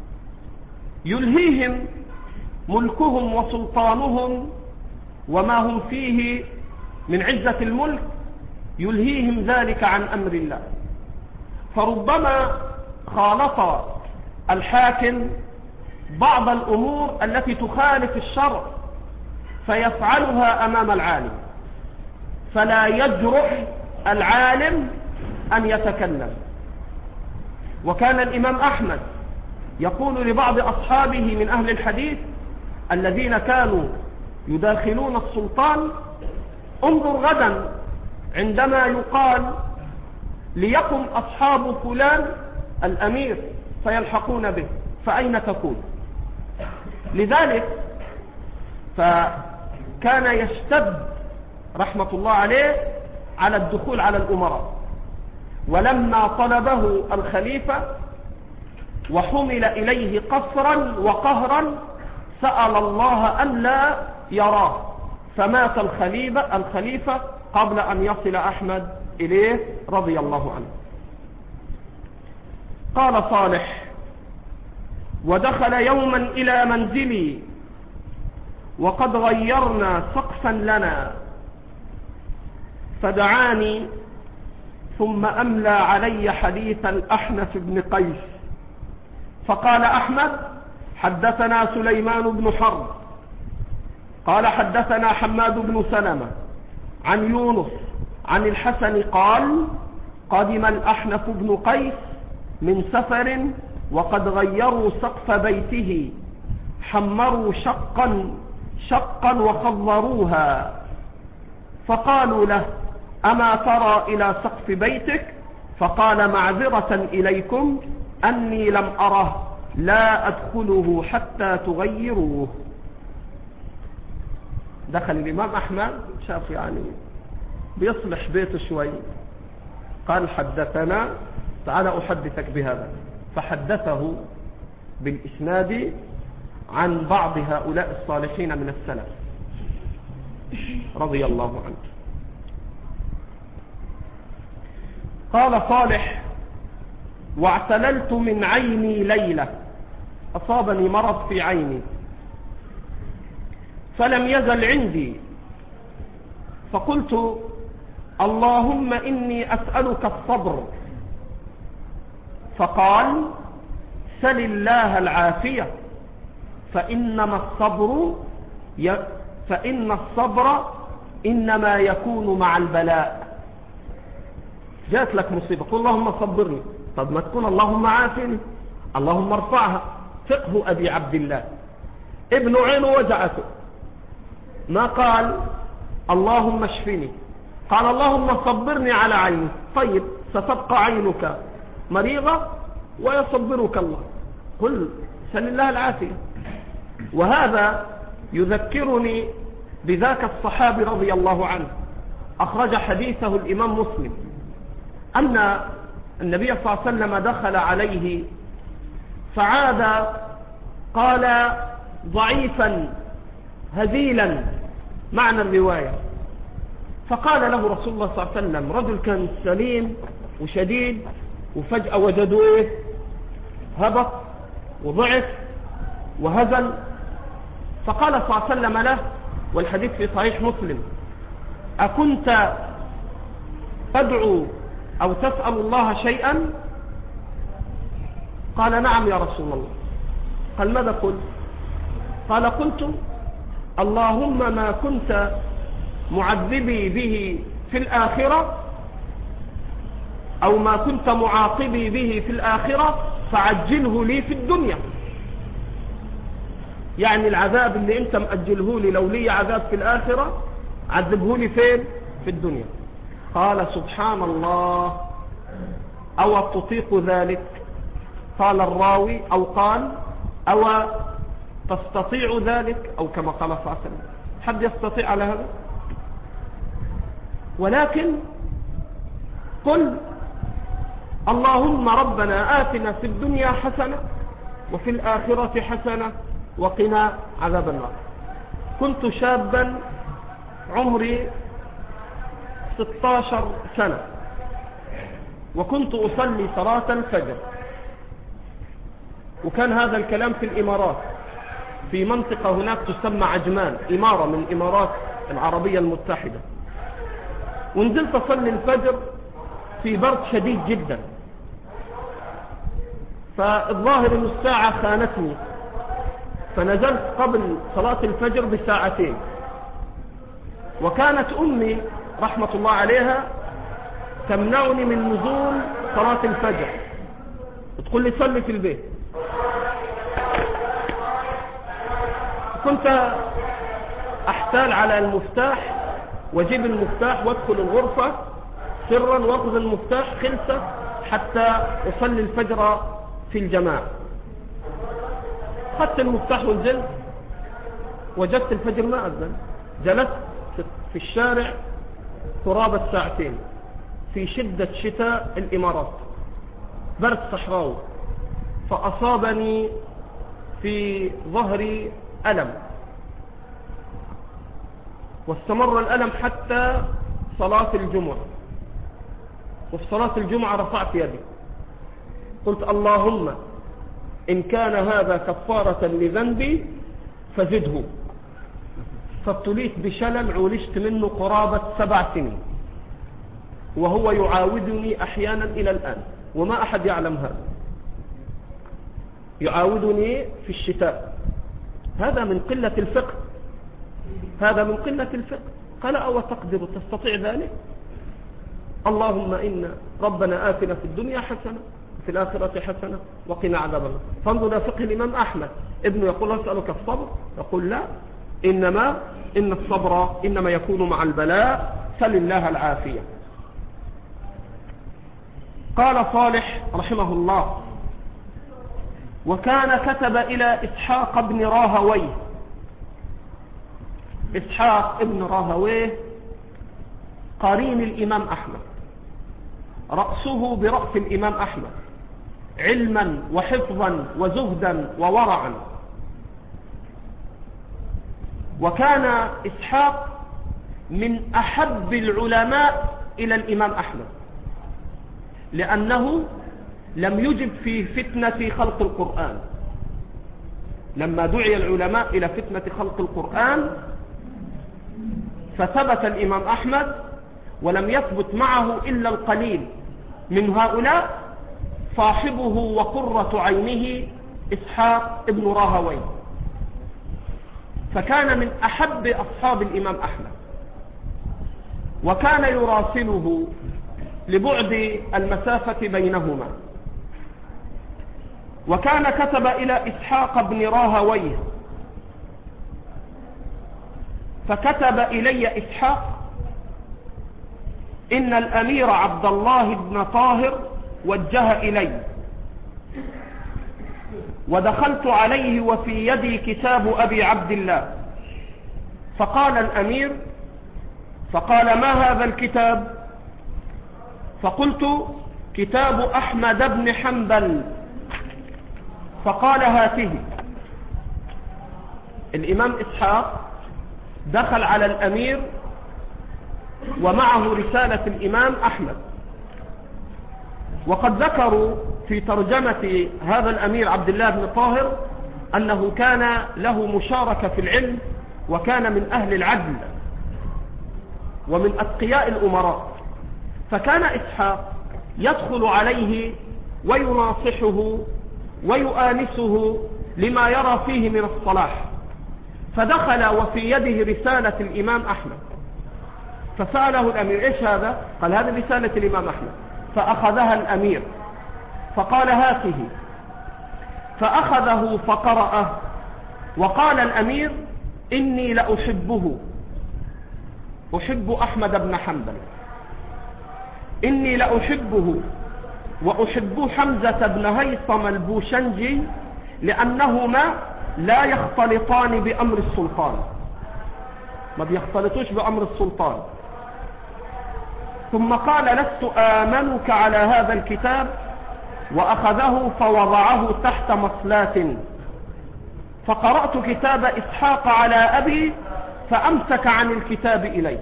يلهيهم ملكهم وسلطانهم وما هم فيه من عزة الملك، يلهيهم ذلك عن أمر الله. فربما خالط الحاكم بعض الأمور التي تخالف الشرع فيفعلها أمام العالم، فلا يجرؤ العالم أن يتكلم. وكان الإمام أحمد يقول لبعض أصحابه من أهل الحديث الذين كانوا يداخلون السلطان انظر غدا عندما يقال ليقم أصحاب فلان الأمير فيلحقون به فأين تكون؟ لذلك فكان يشتد رحمة الله عليه على الدخول على الأمراء. ولما طلبه الخليفة وحمل إليه قصرا وقهرا سأل الله أن لا يراه، فمات الخليفة قبل أن يصل أحمد إليه رضي الله عنه. قال صالح ودخل يوما إلى منزلي وقد غيرنا سقفا لنا فدعاني ثم أملى علي حديث الأحنف بن قيس، فقال أحمد حدثنا سليمان بن حرب قال حدثنا حماد بن سلمة عن يونس عن الحسن قال قدم الأحنف بن قيس من سفر وقد غيروا سقف بيته، حمروا شقا وخضروها، فقالوا له أما ترى إلى سقف بيتك؟ فقال معذرة إليكم أني لم أره لا أدخله حتى تغيروه. دخل الإمام أحمد شاف يعني بيصلح بيته شوي، قال حدثنا تعال أحدثك بهذا، فحدثه بالإسناد عن بعض هؤلاء الصالحين من السلف رضي الله عنه. قال صالح واعتللت من عيني ليلة، أصابني مرض في عيني فلم يزل عندي، فقلت اللهم إني أسألك الصبر، فقال سل الله العافية فإن الصبر إنما يكون مع البلاء. جاءت لك مصيبة قل اللهم صبرني، طب ما تكون اللهم عافني، اللهم ارفعها. فقه أبي عبد الله ابن عينه وجعته ما قال اللهم اشفني، قال اللهم صبرني على عيني. طيب ستبقى عينك مريضة ويصبرك الله، قل سل الله العافية. وهذا يذكرني بذاك الصحابي رضي الله عنه، أخرج حديثه الإمام مسلم أن النبي صلى الله عليه وسلم دخل عليه فعاد قال ضعيفا هزيلا معنى الرواية. فقال له رسول الله صلى الله عليه وسلم، رجل كان سليم وشديد وفجأة وجدوا ايه؟ هبط وضعف وهزل. فقال صلى الله عليه وسلم له، والحديث في صحيح مسلم: أكنت تدعو أو تسأل الله شيئا؟ قال: نعم يا رسول الله. قال: ماذا قلت؟ قال: قلت: اللهم ما كنت معذبي به في الآخرة أو ما كنت معاقبي به في الآخرة فعجله لي في الدنيا. يعني العذاب اللي انت مأجله لي، لو لي عذاب في الآخرة عذبه لي فين؟ في الدنيا. قال: سبحان الله، أو تطيق ذلك؟ قال الراوي أو قال: أو تستطيع ذلك؟ أو كما قال صلى الله عليه وسلم. حد يستطيع على هذا؟ ولكن قل: اللهم ربنا آتنا في الدنيا حسنة وفي الآخرة حسنة وقنا عذاب النار. كنت شابا عمري 16 سنة، وكنت أصلي صلاة الفجر، وكان هذا الكلام في الإمارات، في منطقة هناك تسمى عجمان، إمارة من الإمارات العربية المتحدة. ونزلت أصلي الفجر في برد شديد جدا، فالظاهر أن الساعة خانتني، فنزلت قبل صلاة الفجر بساعتين. وكانت أمي رحمة الله عليها تمنعني من نزول صلاة الفجر، تقول لي صلي في البيت. كنت أحتال على المفتاح واجيب المفتاح وادخل الغرفة سرا واخذ المفتاح خلصة حتى أصلي الفجر في الجماعة. خدت المفتاح ونزلت، وجدت الفجر ما أذن. جلست في الشارع قرابة ساعتين في شدة شتاء الإمارات، برد صحراوي، فأصابني في ظهري ألم، واستمر الألم حتى صلاة الجمعة. وفي صلاة الجمعة رفعت يدي، قلت: اللهم إن كان هذا كفارة لذنبي فزده. فابتليت بشلل عولجت منه قرابة 7 سنين، وهو يعاودني أحيانا إلى الآن، وما أحد يعلم هذا. يعاودني في الشتاء. هذا من قلة الفقه، هذا من قلة الفقه. قال: أو تقدر تستطيع ذلك؟ اللهم إن ربنا آتنا في الدنيا حسنة في الآخرة حسنة وقنا عذاب النار. فانظر فقه الإمام أحمد، ابنه يقول: أسألك الصبر، يقول: لا، إن الصبر إنما يكون مع البلاء، فلله العافية. قال صالح رحمه الله: وكان كتب إلى إسحاق بن راهويه. إسحاق بن راهويه قرين الإمام أحمد، رأسه برأس الإمام أحمد، علما وحفظا وزهدا وورعا. وكان إسحاق من أحب العلماء إلى الإمام أحمد، لأنه لم يجب في فتنة خلق القرآن. لما دعي العلماء إلى فتنة خلق القرآن فثبت الإمام أحمد، ولم يثبت معه إلا القليل من هؤلاء، صاحبه وقرة عينه إسحاق ابن راهويه. فكان من أحب أصحاب الإمام أحمد، وكان يراسله لبعد المسافة بينهما. وكان كتب إلى إسحاق بن راهويه، فكتب إلي إسحاق: إن الأمير عبد الله بن طاهر وجه إلي، ودخلت عليه وفي يدي كتاب أبي عبد الله. فقال الأمير: فقال: ما هذا الكتاب؟ فقلت: كتاب أحمد بن حنبل. فقال: هاته. الإمام إسحاق دخل على الأمير ومعه رسالة الإمام أحمد. وقد ذكروا في ترجمة هذا الأمير عبد الله بن طاهر أنه كان له مشاركة في العلم، وكان من أهل العدل ومن أتقياء الأمراء. فكان إسحاق يدخل عليه ويناصحه ويؤانسه لما يرى فيه من الصلاح. فدخل وفي يده رسالة الإمام أحمد، فسأله الأمير: إيش هذا؟ قال: هذه رسالة الإمام أحمد. فأخذها الأمير فقال: هاته. فأخذه فقرأه، وقال الأمير: إني لأحبه، أحب أحمد بن حنبل، إني لأحبه وأحب حمزة بن هيثم البوشنجي، لأنهما لا يختلطان بأمر السلطان، ما بيختلطوش بأمر السلطان. ثم قال: لست آمنك على هذا الكتاب، وأخذه فوضعه تحت مصلاة. فقرأت كتاب إسحاق على أبي فأمسك عن الكتاب إلي.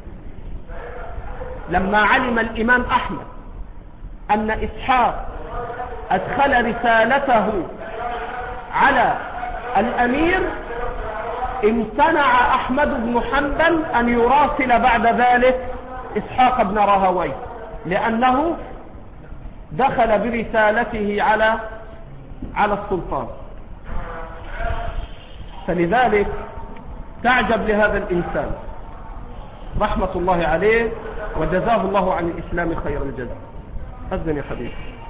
لما علم الإمام أحمد أن إسحاق أدخل رسالته على الأمير، امتنع أحمد بن حنبل أن يراسل بعد ذلك إسحاق بن راهويه، لأنه دخل برسالته على السلطان. فلذلك تعجب لهذا الإنسان رحمة الله عليه، وجزاه الله عن الإسلام خير الجزاء. أذن يا حبيبي.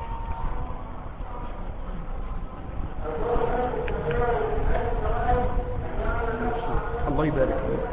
الله يبارك فيك.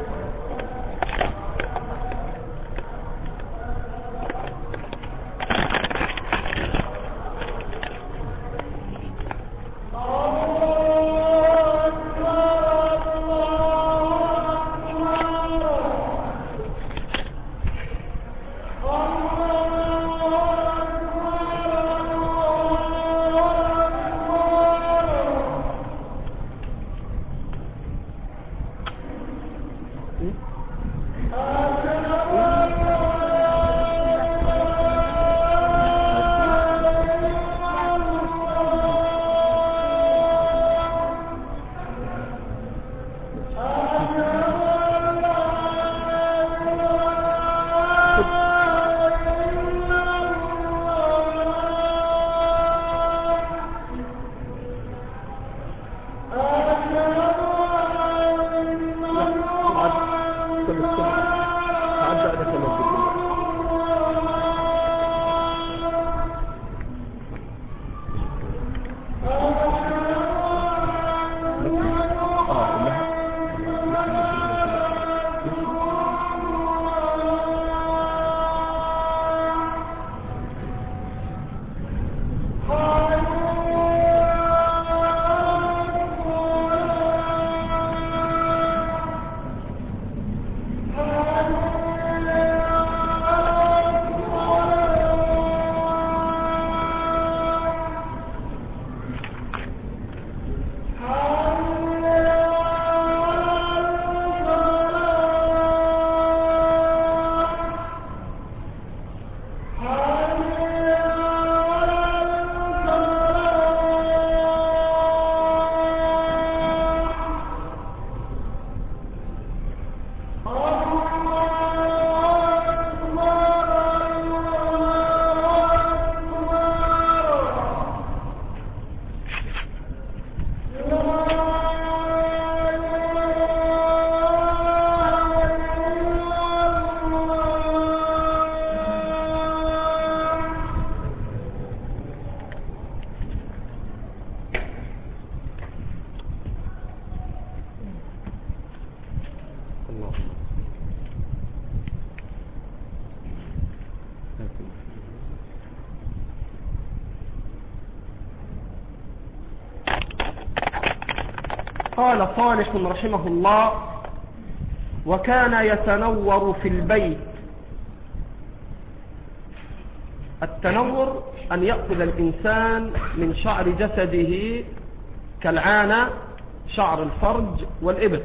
قال صالح رحمه الله: وكان يتنور في البيت. التنور أن يأخذ الإنسان من شعر جسده كالعانة شعر الفرج والإبط،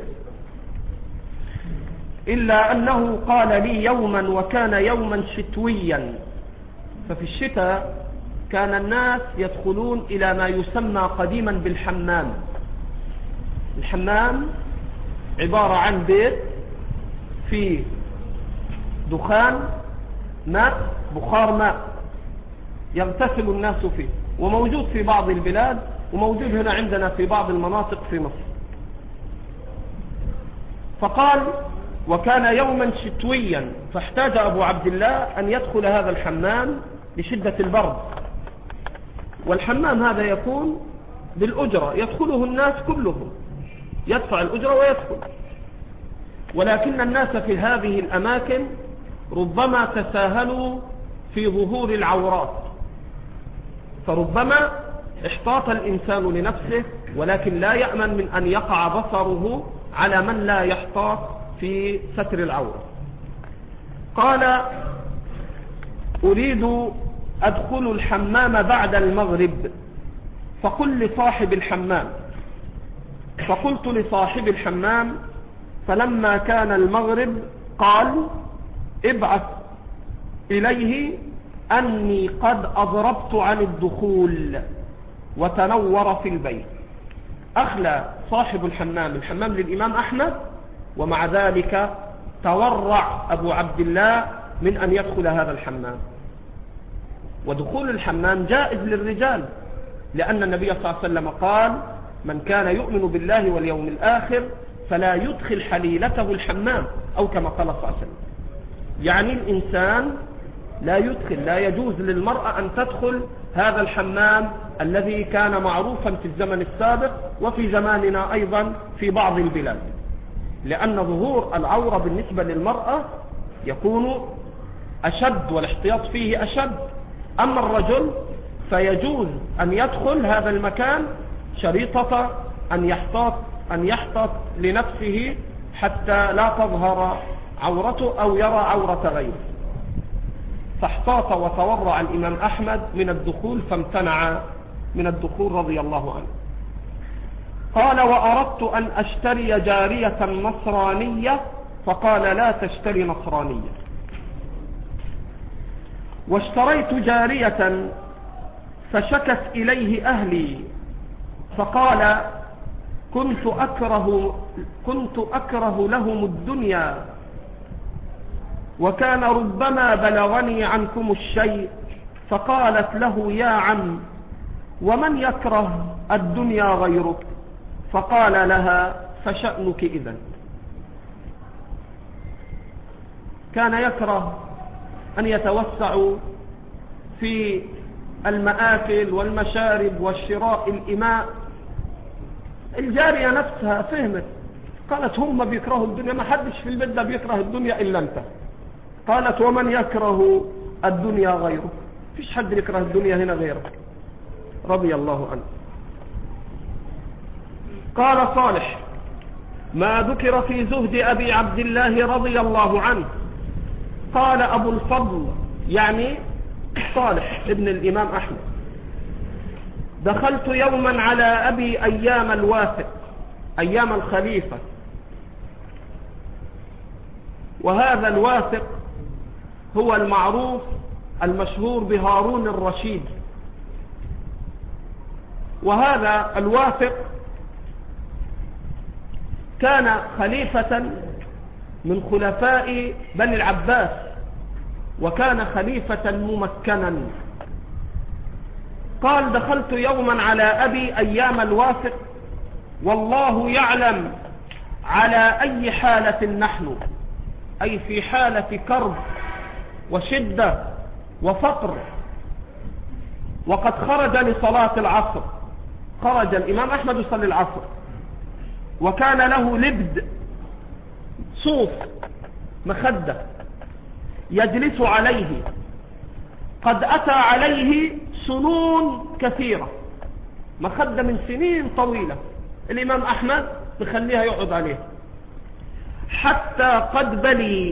إلا أنه قال لي يوما وكان يوما شتويا، ففي الشتاء كان الناس يدخلون إلى ما يسمى قديما بالحمام. الحمام عبارة عن بيت فيه دخان ماء، بخار ماء يغتسل الناس فيه، وموجود في بعض البلاد وموجود هنا عندنا في بعض المناطق في مصر. فقال وكان يوما شتويا، فاحتاج أبو عبد الله أن يدخل هذا الحمام لشدة البرد، والحمام هذا يكون بالأجرة يدخله الناس كلهم، يدفع الأجرة ويدخل، ولكن الناس في هذه الأماكن ربما تساهلوا في ظهور العورات، فربما احتاط الإنسان لنفسه، ولكن لا يأمن من أن يقع بصره على من لا يحتاط في ستر العورة. قال أريد أدخل الحمام بعد المغرب، فقل لصاحب الحمام. فقلت لصاحب الحمام، فلما كان المغرب قال ابعث إليه أني قد أضربت عن الدخول، وتنور في البيت. أخلى صاحب الحمام للإمام أحمد، ومع ذلك تورع أبو عبد الله من أن يدخل هذا الحمام. ودخول الحمام جائز للرجال، لأن النبي صلى الله عليه وسلم قال من كان يؤمن بالله واليوم الآخر فلا يدخل حليلته الحمام، أو كما قال صلى الله عليه وسلم. يعني الإنسان لا يجوز للمرأة أن تدخل هذا الحمام الذي كان معروفا في الزمن السابق وفي زماننا أيضا في بعض البلاد، لأن ظهور العورة بالنسبة للمرأة يكون أشد والاحتياط فيه أشد. أما الرجل فيجوز أن يدخل هذا المكان شريطة أن يحتاط لنفسه حتى لا تظهر عورته أو يرى عورة غيره. فاحتاط وتورع الإمام أحمد من الدخول، فامتنع من الدخول رضي الله عنه. قال وأردت أن أشتري جارية نصرانية، فقال لا تشتري نصرانية. واشتريت جارية فشكت إليه أهلي، فقال كنت أكره لهم الدنيا، وكان ربما بلغني عنكم الشيء. فقالت له يا عم ومن يكره الدنيا غيرك؟ فقال لها فشأنك إذن. كان يكره أن يتوسعوا في المآكل والمشارب والشراء الإماء. الجارية نفسها فهمت، قالت هم بيكرهوا الدنيا، ما حدش في البلد بيكره الدنيا إلا أنت. قالت ومن يكره الدنيا غيرك؟ فيش حد يكره الدنيا هنا غيرك، رضي الله عنه. قال صالح ما ذكر في زهد أبي عبد الله رضي الله عنه. قال أبو الفضل يعني صالح ابن الإمام أحمد دخلت يوما على أبي أيام الواثق، أيام الخليفة، وهذا الواثق هو المعروف المشهور بهارون الرشيد. وهذا الواثق كان خليفة من خلفاء بني العباس، وكان خليفة ممكنا. قال دخلت يوما على أبي أيام الواثق والله يعلم على أي حالة نحن، أي في حالة كرب وشدة وفقر. وقد خرج لصلاة العصر، خرج الإمام أحمد يصلي العصر، وكان له لبد صوف مخدة يجلس عليه، قد أتى عليه سنون كثيرة، مخدة من سنين طويلة الإمام أحمد بخليها يقعد عليها، حتى قد بلي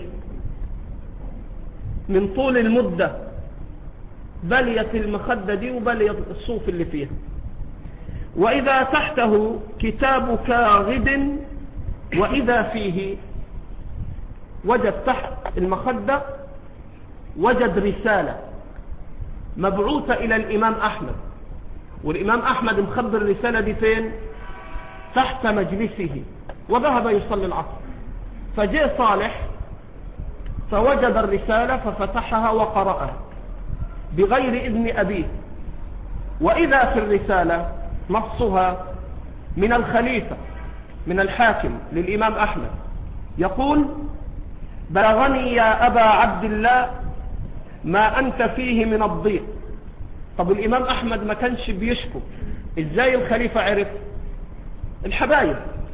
من طول المدة، بليت المخدة دي وبليت الصوف اللي فيها. وإذا تحته كتاب كاغد وإذا فيه، وجد تحت المخدة وجد رسالة مبعوثة إلى الإمام أحمد، والإمام أحمد مخبر الرسالة دي فين؟ تحت مجلسه، وذهب يصلي العصر. فجاء صالح فوجد الرسالة ففتحها وقرأها بغير إذن أبيه، وإذا في الرسالة نصها من الخليفة من الحاكم للإمام أحمد يقول: بلغني يا أبا عبد الله ما أنت فيه من الضيق. طب الإمام أحمد ما كانش بيشكو، إزاي الخليفة عرف؟ الحبايب.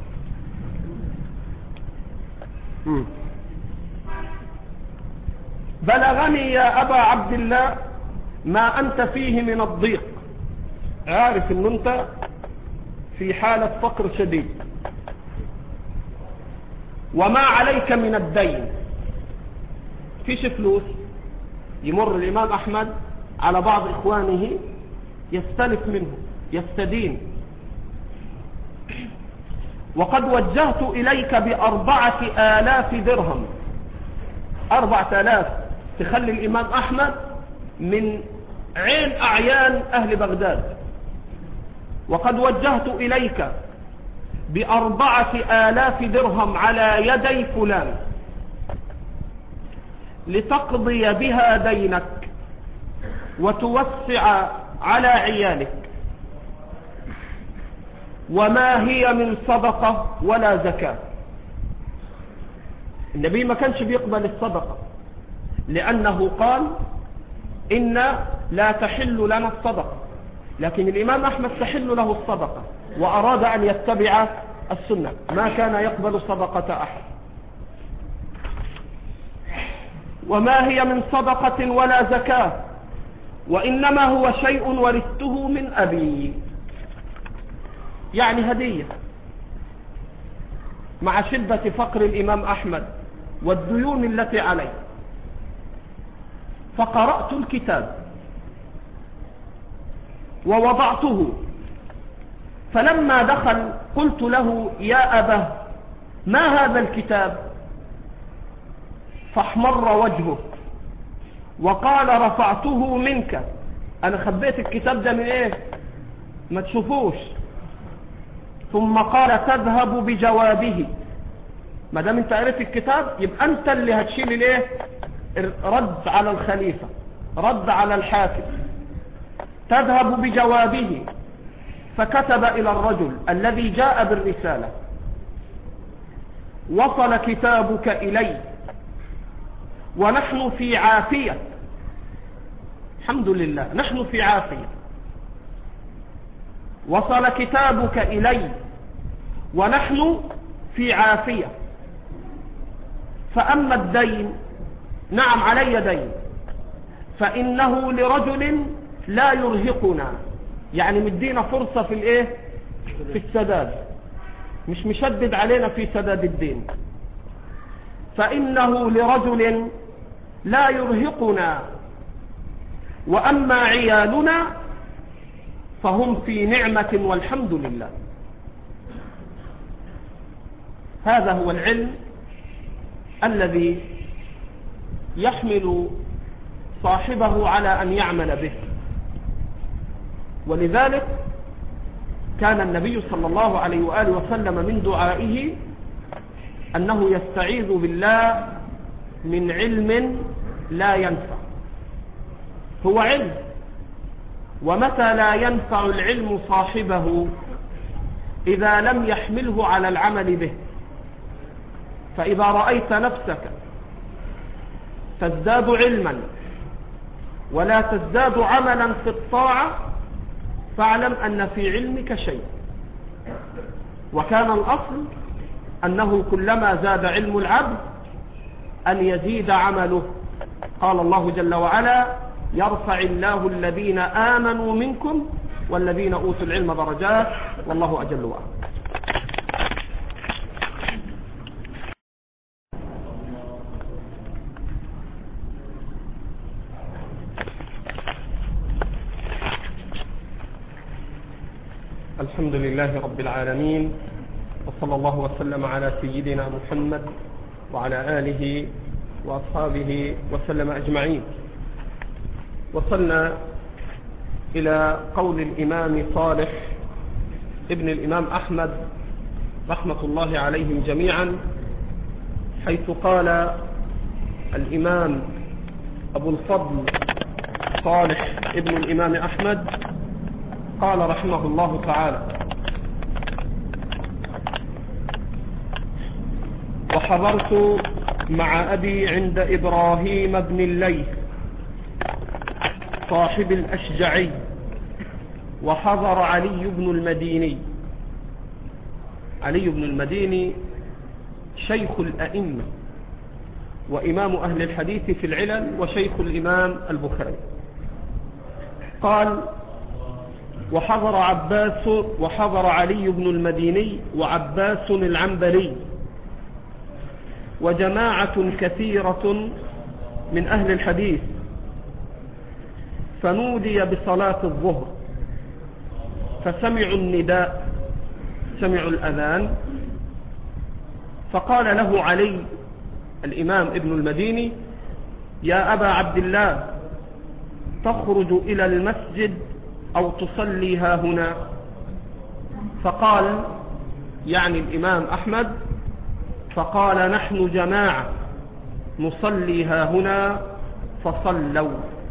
بلغني يا أبا عبد الله ما أنت فيه من الضيق، عارف إن أنت في حالة فقر شديد، وما عليك من الدين، فيش فلوس. يمر الإمام أحمد على بعض إخوانه يستلف منه يستدين، وقد وجهت إليك ب4,000 درهم. 4,000 تخلي الإمام أحمد من عين أعيان أهل بغداد. وقد وجهت إليك ب4,000 درهم على يدي فلان لتقضي بها دينك وتوسع على عيالك، وما هي من صدقة ولا زكاة. النبي ما كانش بيقبل الصدقة، لأنه قال: إن لا تحل لنا الصدقة، لكن الإمام أحمد تحل له الصدقة، وأراد أن يتبع السنة، ما كان يقبل صدقة أحد. وما هي من صدقة ولا زكاة، وإنما هو شيء ورثته من أبي، يعني هدية. مع شدة فقر الإمام أحمد والديون التي عليه، فقرأت الكتاب ووضعته، فلما دخل قلت له: يا أبا، ما هذا الكتاب؟ فاحمر وجهه وقال: رفعته منك، أنا خبيت الكتاب ده من إيه؟ ما تشوفوش. ثم قال: تذهب بجوابه، ما دام انت قريت الكتاب يبقى انت اللي هتشيل الايه؟ رد على الخليفة، رد على الحاكم. تذهب بجوابه. فكتب إلى الرجل الذي جاء بالرسالة: وصل كتابك إلي ونحن في عافية، الحمد لله نحن في عافية. وصل كتابك إلي ونحن في عافية، فأما الدين، نعم علي دين، فإنه لرجل لا يرهقنا، يعني مدينا فرصة في الايه؟ في السداد، مش مشدد علينا في سداد الدين. فإنه لرجل لا يرهقنا، وأما عيالنا فهم في نعمة والحمد لله. هذا هو العلم الذي يحمل صاحبه على أن يعمل به. ولذلك كان النبي صلى الله عليه وآله وسلم من دعائه أنه يستعيذ بالله من علم لا ينفع. هو علم، ومتى لا ينفع العلم صاحبه؟ إذا لم يحمله على العمل به. فإذا رأيت نفسك تزداد علما ولا تزداد عملا في الطاعة، فاعلم أن في علمك شيء. وكان الأصل أنه كلما زاد علم العبد أن يزيد عمله. قال الله جل وعلا: يرفع الله الذين آمنوا منكم والذين أوتوا العلم درجات والله أجل وأعلم. الحمد لله رب العالمين، وصلى الله وسلم على سيدنا محمد وعلى آله وأصحابه وسلم أجمعين. وصلنا إلى قول الإمام صالح ابن الإمام أحمد رحمة الله عليهم جميعا، حيث قال الإمام أبو الفضل صالح ابن الإمام أحمد قال رحمه الله تعالى: وحضرت مع أبي عند إبراهيم بن الليث صاحب الأشجعي، وحضر علي بن المديني. علي بن المديني شيخ الأئمة وإمام أهل الحديث في العلل وشيخ الإمام البخاري. قال: وحضر علي بن المديني وعباس العنبري وجماعة كثيرة من أهل الحديث، فنودي بصلاة الظهر، فسمعوا النداء، سمعوا الأذان، فقال له علي الإمام ابن المديني: يا أبا عبد الله، تخرج إلى المسجد أو تصلي ها هنا؟ فقال، يعني الإمام أحمد، فقال: نحن جماعة نصلي ها هنا، فصلوا.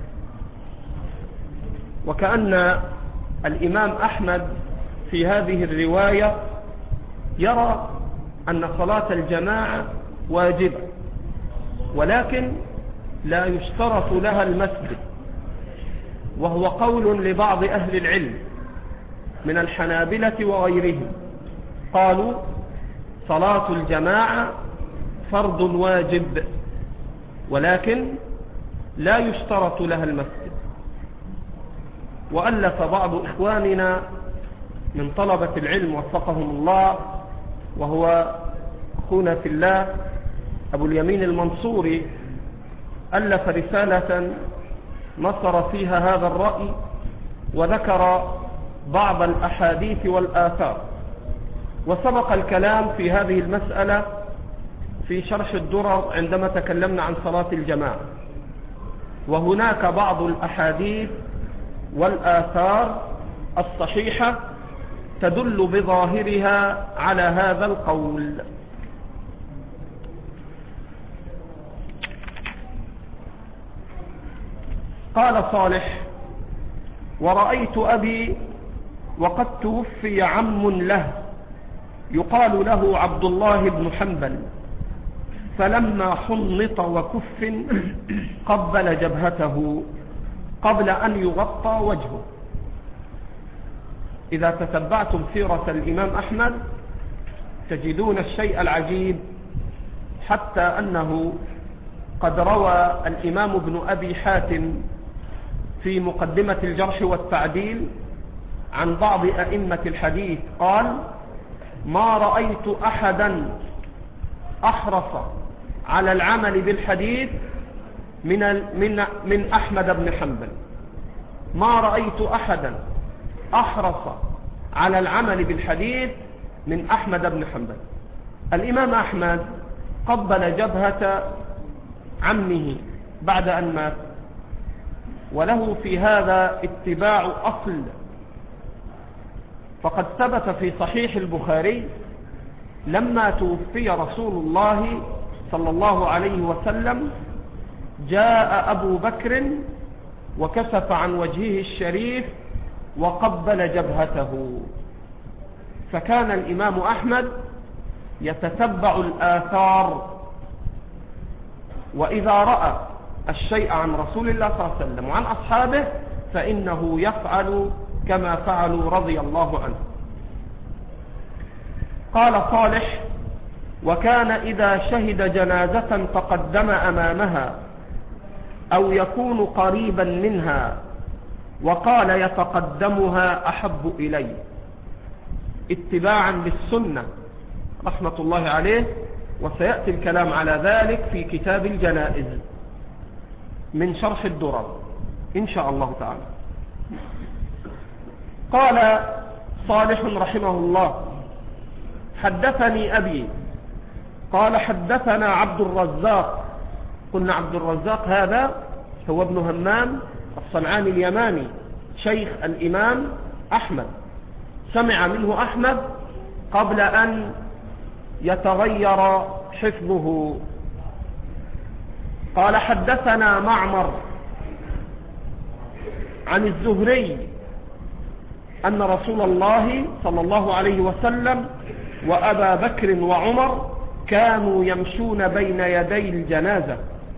وكأن الإمام أحمد في هذه الرواية يرى أن صلاة الجماعة واجبة، ولكن لا يشترط لها المسجد، وهو قول لبعض أهل العلم من الحنابلة وغيرهم، قالوا صلاة الجماعة فرض واجب، ولكن لا يشترط لها المسجد. وألف بعض إخواننا من طلبة العلم وفقهم الله، وهو أخونا في الله أبو اليمين المنصوري، ألف رسالة نصر فيها هذا الرأي، وذكر بعض الأحاديث والآثار. وسبق الكلام في هذه المسألة في شرح الدرر عندما تكلمنا عن صلاة الجماعة، وهناك بعض الأحاديث والآثار الصحيحة تدل بظاهرها على هذا القول. قال صالح: ورأيت أبي وقد توفي عم له يقال له عبد الله بن حنبل، فلما حنط وكف قبل جبهته قبل أن يغطى وجهه. إذا تتبعتم سيرة الإمام أحمد تجدون الشيء العجيب، حتى أنه قد روى الإمام ابن أبي حاتم في مقدمة الجرح والتعديل عن بعض أئمة الحديث قال: ما رأيت أحدا أحرص على العمل بالحديث من أحمد بن حنبل. ما رأيت أحدا أحرص على العمل بالحديث من أحمد بن حنبل. الإمام أحمد قبل جبهة عمه بعد أن مات، وله في هذا اتباع أصل، فقد ثبت في صحيح البخاري لما توفي رسول الله صلى الله عليه وسلم جاء أبو بكر وكشف عن وجهه الشريف وقبل جبهته. فكان الإمام أحمد يتتبع الآثار، وإذا رأى الشيء عن رسول الله صلى الله عليه وسلم وعن أصحابه فإنه يفعل كما فعلوا رضي الله عنه. قال صالح: وكان إذا شهد جنازة تقدم أمامها أو يكون قريبا منها وقال يتقدمها أحب إلي، اتباعا للسنة رحمة الله عليه. وسيأتي الكلام على ذلك في كتاب الجنائز من شرح الدرر إن شاء الله تعالى. قال صالح رحمه الله: حدثني أبي قال حدثنا عبد الرزاق. قلنا عبد الرزاق هذا هو ابن همام الصنعاني اليماني شيخ الإمام أحمد، سمع منه أحمد قبل أن يتغير حفظه. قال حدثنا معمر عن الزهري أن رسول الله صلى الله عليه وسلم وأبا بكر وعمر كانوا يمشون بين يدي الجنازة.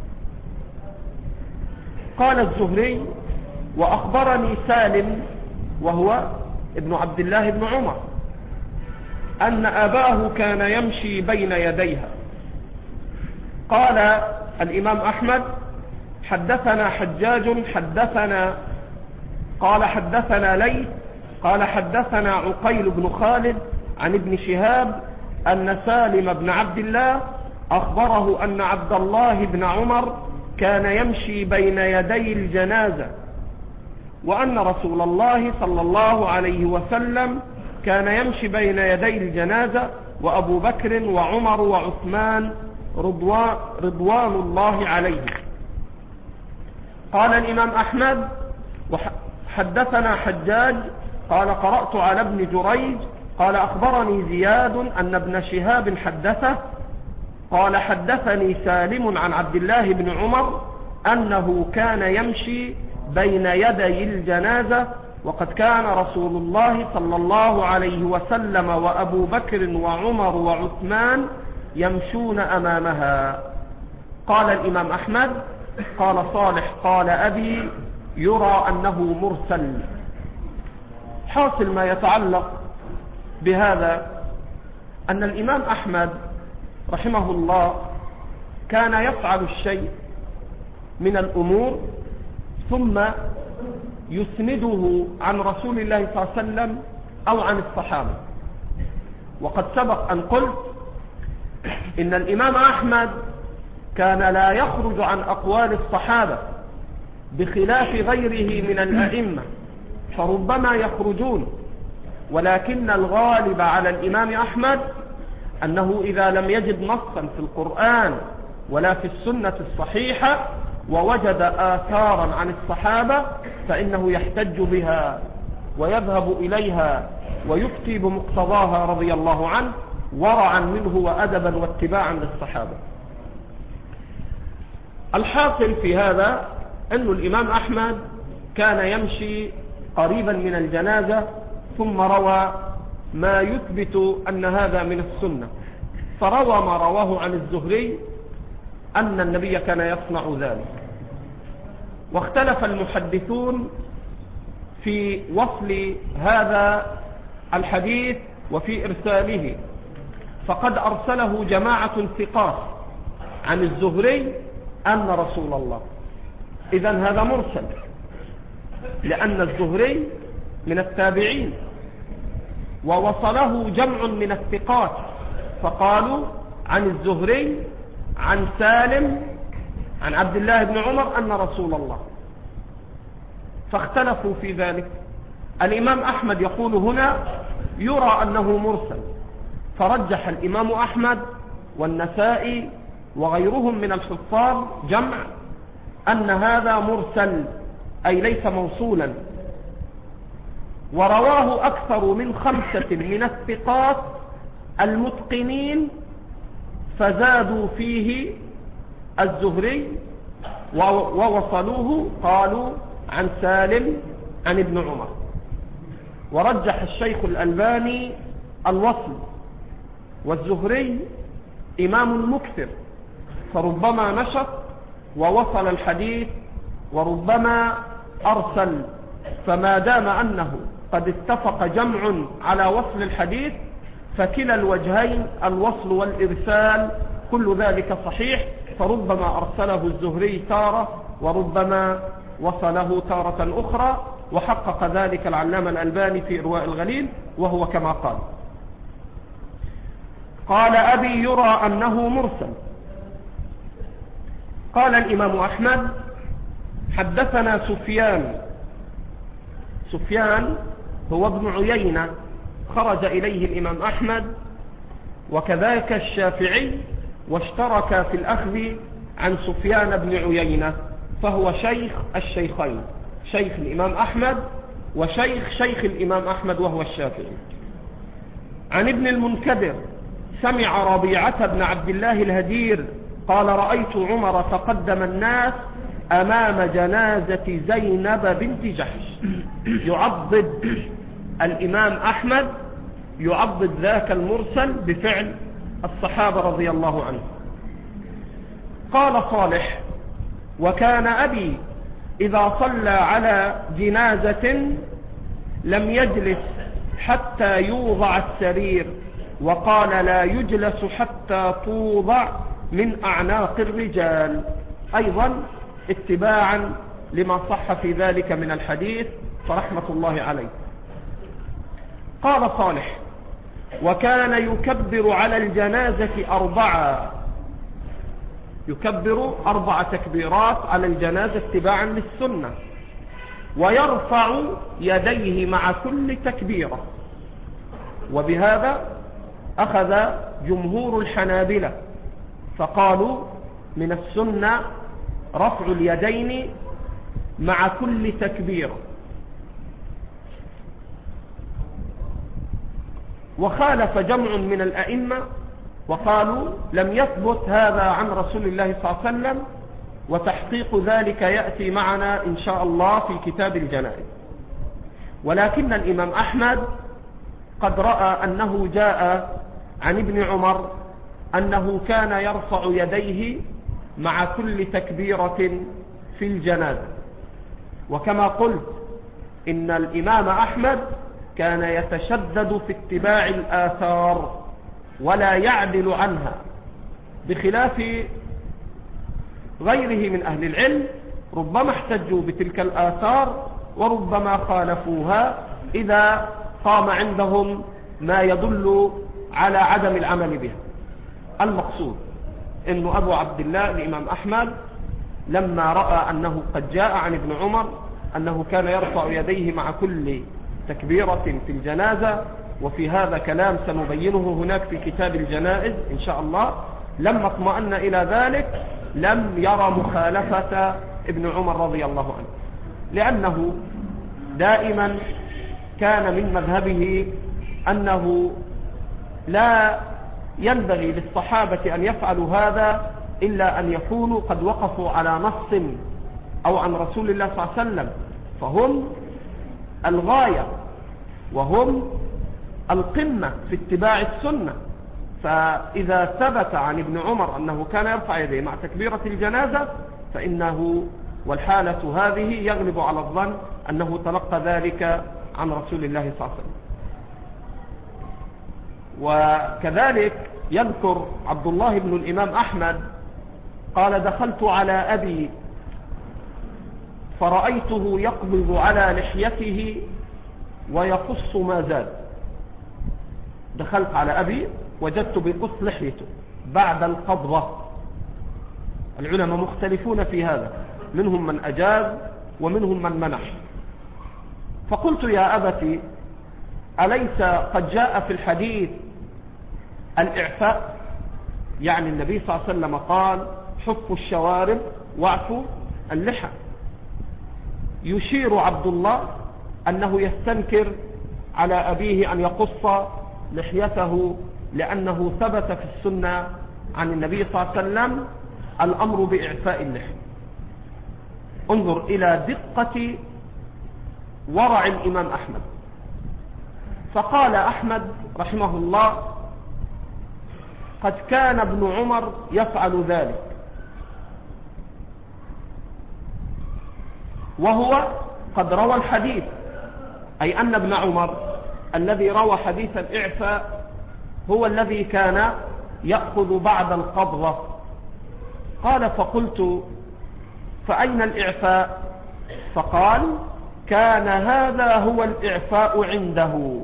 قال الزهري: وأخبرني سالم وهو ابن عبد الله بن عمر أن أباه كان يمشي بين يديها. قال الإمام أحمد: حدثنا حجاج قال حدثنا ليث قال حدثنا عقيل بن خالد عن ابن شهاب أن سالم بن عبد الله أخبره أن عبد الله بن عمر كان يمشي بين يدي الجنازة، وأن رسول الله صلى الله عليه وسلم كان يمشي بين يدي الجنازة، وأبو بكر وعمر وعثمان رضوان الله عليهم. قال الإمام أحمد: حدثنا حجاج قال قرأت على ابن جريج قال أخبرني زياد أن ابن شهاب حدثه قال حدثني سالم عن عبد الله بن عمر أنه كان يمشي بين يدي الجنازة، وقد كان رسول الله صلى الله عليه وسلم وأبو بكر وعمر وعثمان يمشون أمامها. قال الإمام أحمد: قال صالح قال أبي يرى أنه مرسل. حاصل ما يتعلق بهذا أن الإمام أحمد رحمه الله كان يفعل الشيء من الأمور ثم يسنده عن رسول الله صلى الله عليه وسلم أو عن الصحابة. وقد سبق أن قلت إن الإمام أحمد كان لا يخرج عن أقوال الصحابة بخلاف غيره من الأئمة، فربما يخرجون، ولكن الغالب على الإمام أحمد أنه إذا لم يجد نصا في القرآن ولا في السنة الصحيحة ووجد آثارا عن الصحابة فإنه يحتج بها ويذهب إليها ويفتي بمقتضاها رضي الله عنه، ورعا منه وأدبا واتباعا للصحابة. الحاصل في هذا أن الإمام أحمد كان يمشي قريبا من الجنازة ثم روى ما يثبت أن هذا من السنة، فروى ما رواه عن الزهري أن النبي كان يصنع ذلك. واختلف المحدثون في وصل هذا الحديث وفي إرساله، فقد أرسله جماعة ثقات عن الزهري أن رسول الله، إذن هذا مرسل، لأن الزهري من التابعين، ووصله جمع من الثقات فقالوا عن الزهري عن سالم عن عبد الله بن عمر أن رسول الله، فاختلفوا في ذلك. الإمام أحمد يقول هنا يرى أنه مرسل، فرجح الإمام أحمد والنسائي وغيرهم من الحفاظ جمع أن هذا مرسل أي ليس موصولا، ورواه أكثر من 5 من الثقات المتقنين فزادوا فيه الزهري ووصلوه، قالوا عن سالم عن ابن عمر. ورجح الشيخ الألباني الوصل، والزهري إمام مكثر فربما نشط ووصل الحديث وربما أرسل، فما دام أنه قد اتفق جمع على وصل الحديث فكلا الوجهين الوصل والإرسال كل ذلك صحيح، فربما أرسله الزهري تارة وربما وصله تارة أخرى، وحقق ذلك العلامة الألباني في إرواء الغليل وهو كما قال. قال أبي يرى أنه مرسل. قال الإمام أحمد حدثنا سفيان هو ابن عيينة خرج إليه الإمام أحمد وكذلك الشافعي، واشترك في الأخذ عن سفيان بن عيينة، فهو شيخ الشيخين، شيخ الإمام أحمد وشيخ الإمام أحمد وهو الشافعي. عن ابن المنكدر سمع ربيعة بن عبد الله الهدير قال: رأيت عمر تقدم الناس أمام جنازة زينب بنت جحش، يعضد الإمام أحمد، يعضد ذاك المرسل بفعل الصحابة رضي الله عنهم. قال صالح: وكان أبي إذا صلى على جنازة لم يجلس حتى يوضع السرير، وقال: لا يجلس حتى توضع من أعناق الرجال، أيضا اتباعا لما صح في ذلك من الحديث، فرحمة الله عليه. قال صالح: وكان يكبر على الجنازة 4، يكبر 4 تكبيرات على الجنازة اتباعا للسنة، ويرفع يديه مع كل تكبيرة. وبهذا أخذ جمهور الحنابلة، فقالوا من السنة رفع اليدين مع كل تكبيرة. وخالف جمع من الأئمة وقالوا لم يثبت هذا عن رسول الله صلى الله عليه وسلم، وتحقيق ذلك يأتي معنا إن شاء الله في كتاب الجنائز. ولكن الإمام أحمد قد رأى أنه جاء عن ابن عمر أنه كان يرفع يديه مع كل تكبيرة في الجنازة. وكما قلت إن الإمام أحمد كان يتشدد في اتباع الآثار ولا يعدل عنها، بخلاف غيره من أهل العلم، ربما احتجوا بتلك الآثار وربما خالفوها إذا قام عندهم ما يدل على عدم العمل بها. المقصود إن أبو عبد الله الإمام أحمد لما رأى أنه قد جاء عن ابن عمر أنه كان يرفع يديه مع كل تكبيرة في الجنازة، وفي هذا كلام سنبينه هناك في كتاب الجنائز إن شاء الله، لما اطمأن إلى ذلك لم يرى مخالفة ابن عمر رضي الله عنه، لأنه دائما كان من مذهبه أنه لا ينبغي للصحابة أن يفعلوا هذا إلا أن يكونوا قد وقفوا على نص أو عن رسول الله صلى الله عليه وسلم، فهم الغاية وهم القمة في اتباع السنة. فإذا ثبت عن ابن عمر أنه كان يرفع يديه مع تكبيرة الجنازة فإنه والحالة هذه يغلب على الظن أنه تلقى ذلك عن رسول الله صلى الله عليه وسلم. وكذلك يذكر عبد الله بن الإمام أحمد قال: دخلت على أبي فرأيته يقبض على لحيته ويقص ما زاد. دخلت على أبي وجدت بقص لحيته بعد القبضة. العلماء مختلفون في هذا، منهم من أجاز ومنهم من منع. فقلت: يا أبتي، أليس قد جاء في الحديث الإعفاء؟ يعني النبي صلى الله عليه وسلم قال: حفوا الشوارب واعفوا اللحى. يشير عبد الله أنه يستنكر على أبيه أن يقص لحيته، لأنه ثبت في السنة عن النبي صلى الله عليه وسلم الأمر بإعفاء اللحى. انظر إلى دقة ورع الإمام أحمد. فقال أحمد رحمه الله: قد كان ابن عمر يفعل ذلك، وهو قد روى الحديث، أي أن ابن عمر الذي روى حديث الإعفاء هو الذي كان يأخذ بعد القبضة. قال: فقلت: فأين الإعفاء؟ فقال: كان هذا هو الإعفاء عنده،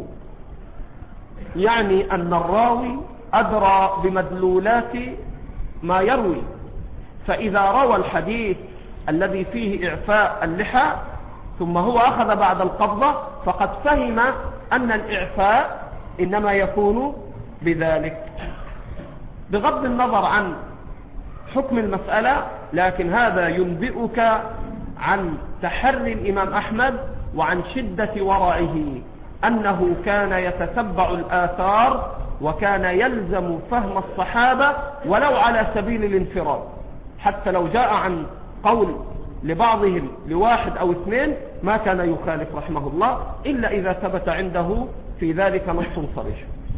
يعني أن الراوي أدرى بمدلولات ما يروي، فإذا روى الحديث الذي فيه إعفاء اللحى ثم هو أخذ بعد القبضة فقد فهم أن الإعفاء إنما يكون بذلك. بغض النظر عن حكم المسألة، لكن هذا ينبئك عن تحري الإمام أحمد وعن شدة ورعه، أنه كان يتتبع الآثار وكان يلزم فهم الصحابة ولو على سبيل الانفراد، حتى لو جاء عن قول لبعضهم لواحد أو اثنين ما كان يخالف رحمه الله، إلا إذا ثبت عنده في ذلك نص صريح.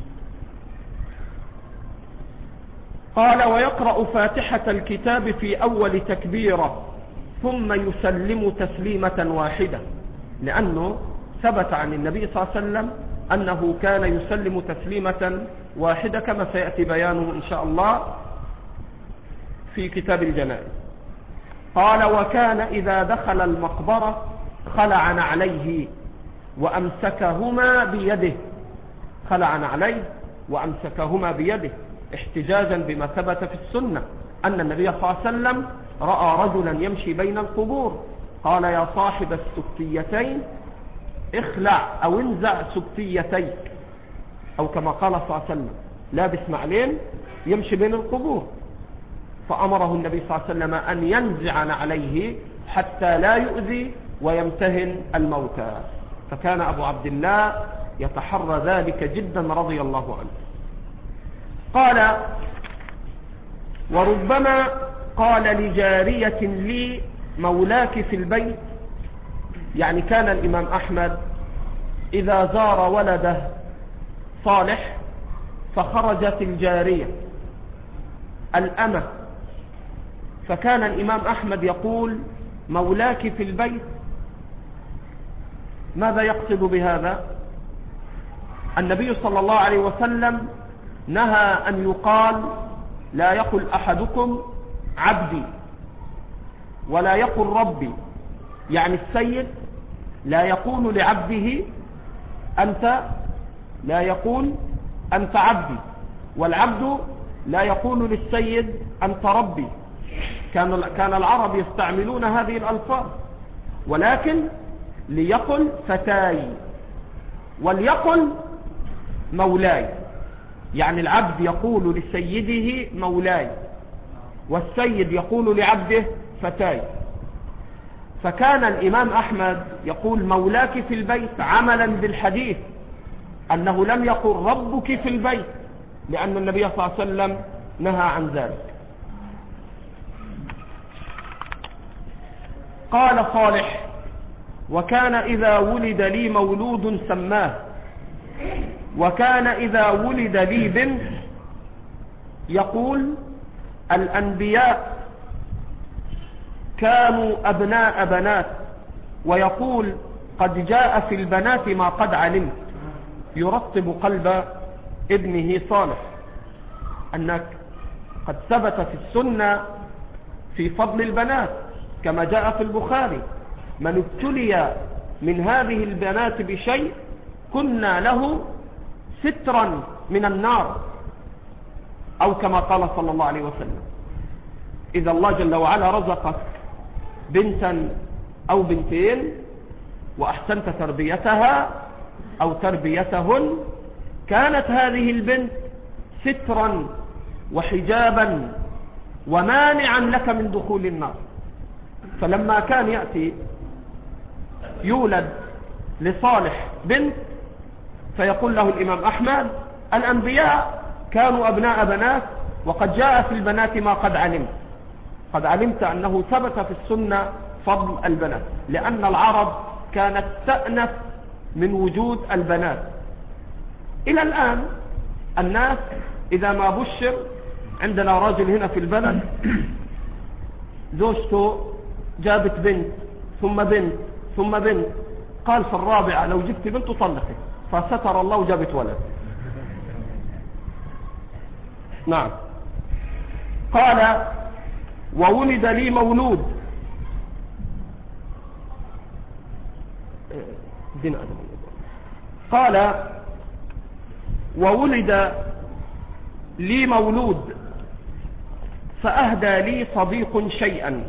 قال: ويقرأ فاتحة الكتاب في أول تكبيرة ثم يسلم تسليمة واحدة، لأنه ثبت عن النبي صلى الله عليه وسلم أنه كان يسلم تسليمة واحدة كما سيأتي بيانه إن شاء الله في كتاب الجنائز. قال: وكان إذا دخل المقبرة خلع نعليه وأمسكهما بيده، خلع نعليه وأمسكهما بيده احتجاجا بما ثبت في السنة أن النبي صلى الله عليه وسلم رأى رجلا يمشي بين القبور قال: يا صاحب السبتيتين اخلع أو انزع سبتيتيك، أو كما قال صلى الله عليه وسلم لابس معلين يمشي بين القبور، فأمره النبي صلى الله عليه وسلم أن ينزع نعليه حتى لا يؤذي ويمتهن الموتى، فكان أبو عبد الله يتحرى ذلك جدا رضي الله عنه. قال: وربما قال لجارية لي مولاك في البيت، يعني كان الإمام أحمد إذا زار ولده صالح فخرجت الجارية الأمة، فكان الإمام أحمد يقول مولاك في البيت. ماذا يقصد بهذا؟ النبي صلى الله عليه وسلم نهى أن يقال، لا يقل أحدكم عبدي ولا يقل ربي، يعني السيد لا يقول لعبده أنت، لا يقول أنت عبدي، والعبد لا يقول للسيد أنت ربي. كان العرب يستعملون هذه الألفاظ، ولكن ليقل فتاي وليقل مولاي، يعني العبد يقول لسيده مولاي والسيد يقول لعبده فتاي. فكان الإمام أحمد يقول مولاك في البيت عملا بالحديث، أنه لم يقل ربك في البيت، لأن النبي صلى الله عليه وسلم نهى عن ذلك. قال صالح: وكان إذا ولد لي مولود سماه، وكان إذا ولد لي بنت يقول الأنبياء كانوا أبناء بنات، ويقول قد جاء في البنات ما قد علمت، يرطب قلب ابنه صالح. أنك قد ثبت في السنة في فضل البنات كما جاء في البخاري: من ابتلي من هذه البنات بشيء كنا له سترا من النار، أو كما قال صلى الله عليه وسلم. إذا الله جل وعلا رزقك بنتا أو بنتين وأحسنت تربيتها أو تربيتهن، كانت هذه البنت سترا وحجابا ومانعا لك من دخول النار. فلما كان يأتي يولد لصالح بنت فيقول له الإمام أحمد الأنبياء كانوا أبناء بنات، وقد جاء في البنات ما قد علمت. قد علمت أنه ثبت في السنة فضل البنات، لأن العرب كانت تأنف من وجود البنات. إلى الآن الناس إذا ما بشر، عندنا راجل هنا في البلد زوجته جابت بنت ثم بنت ثم بنت، قال في الرابعة لو جبت بنت طلقت، فستر الله وجابت ولد. نعم. قال: وولد لي مولود قال: وولد لي مولود فأهدى لي صديق شيئا،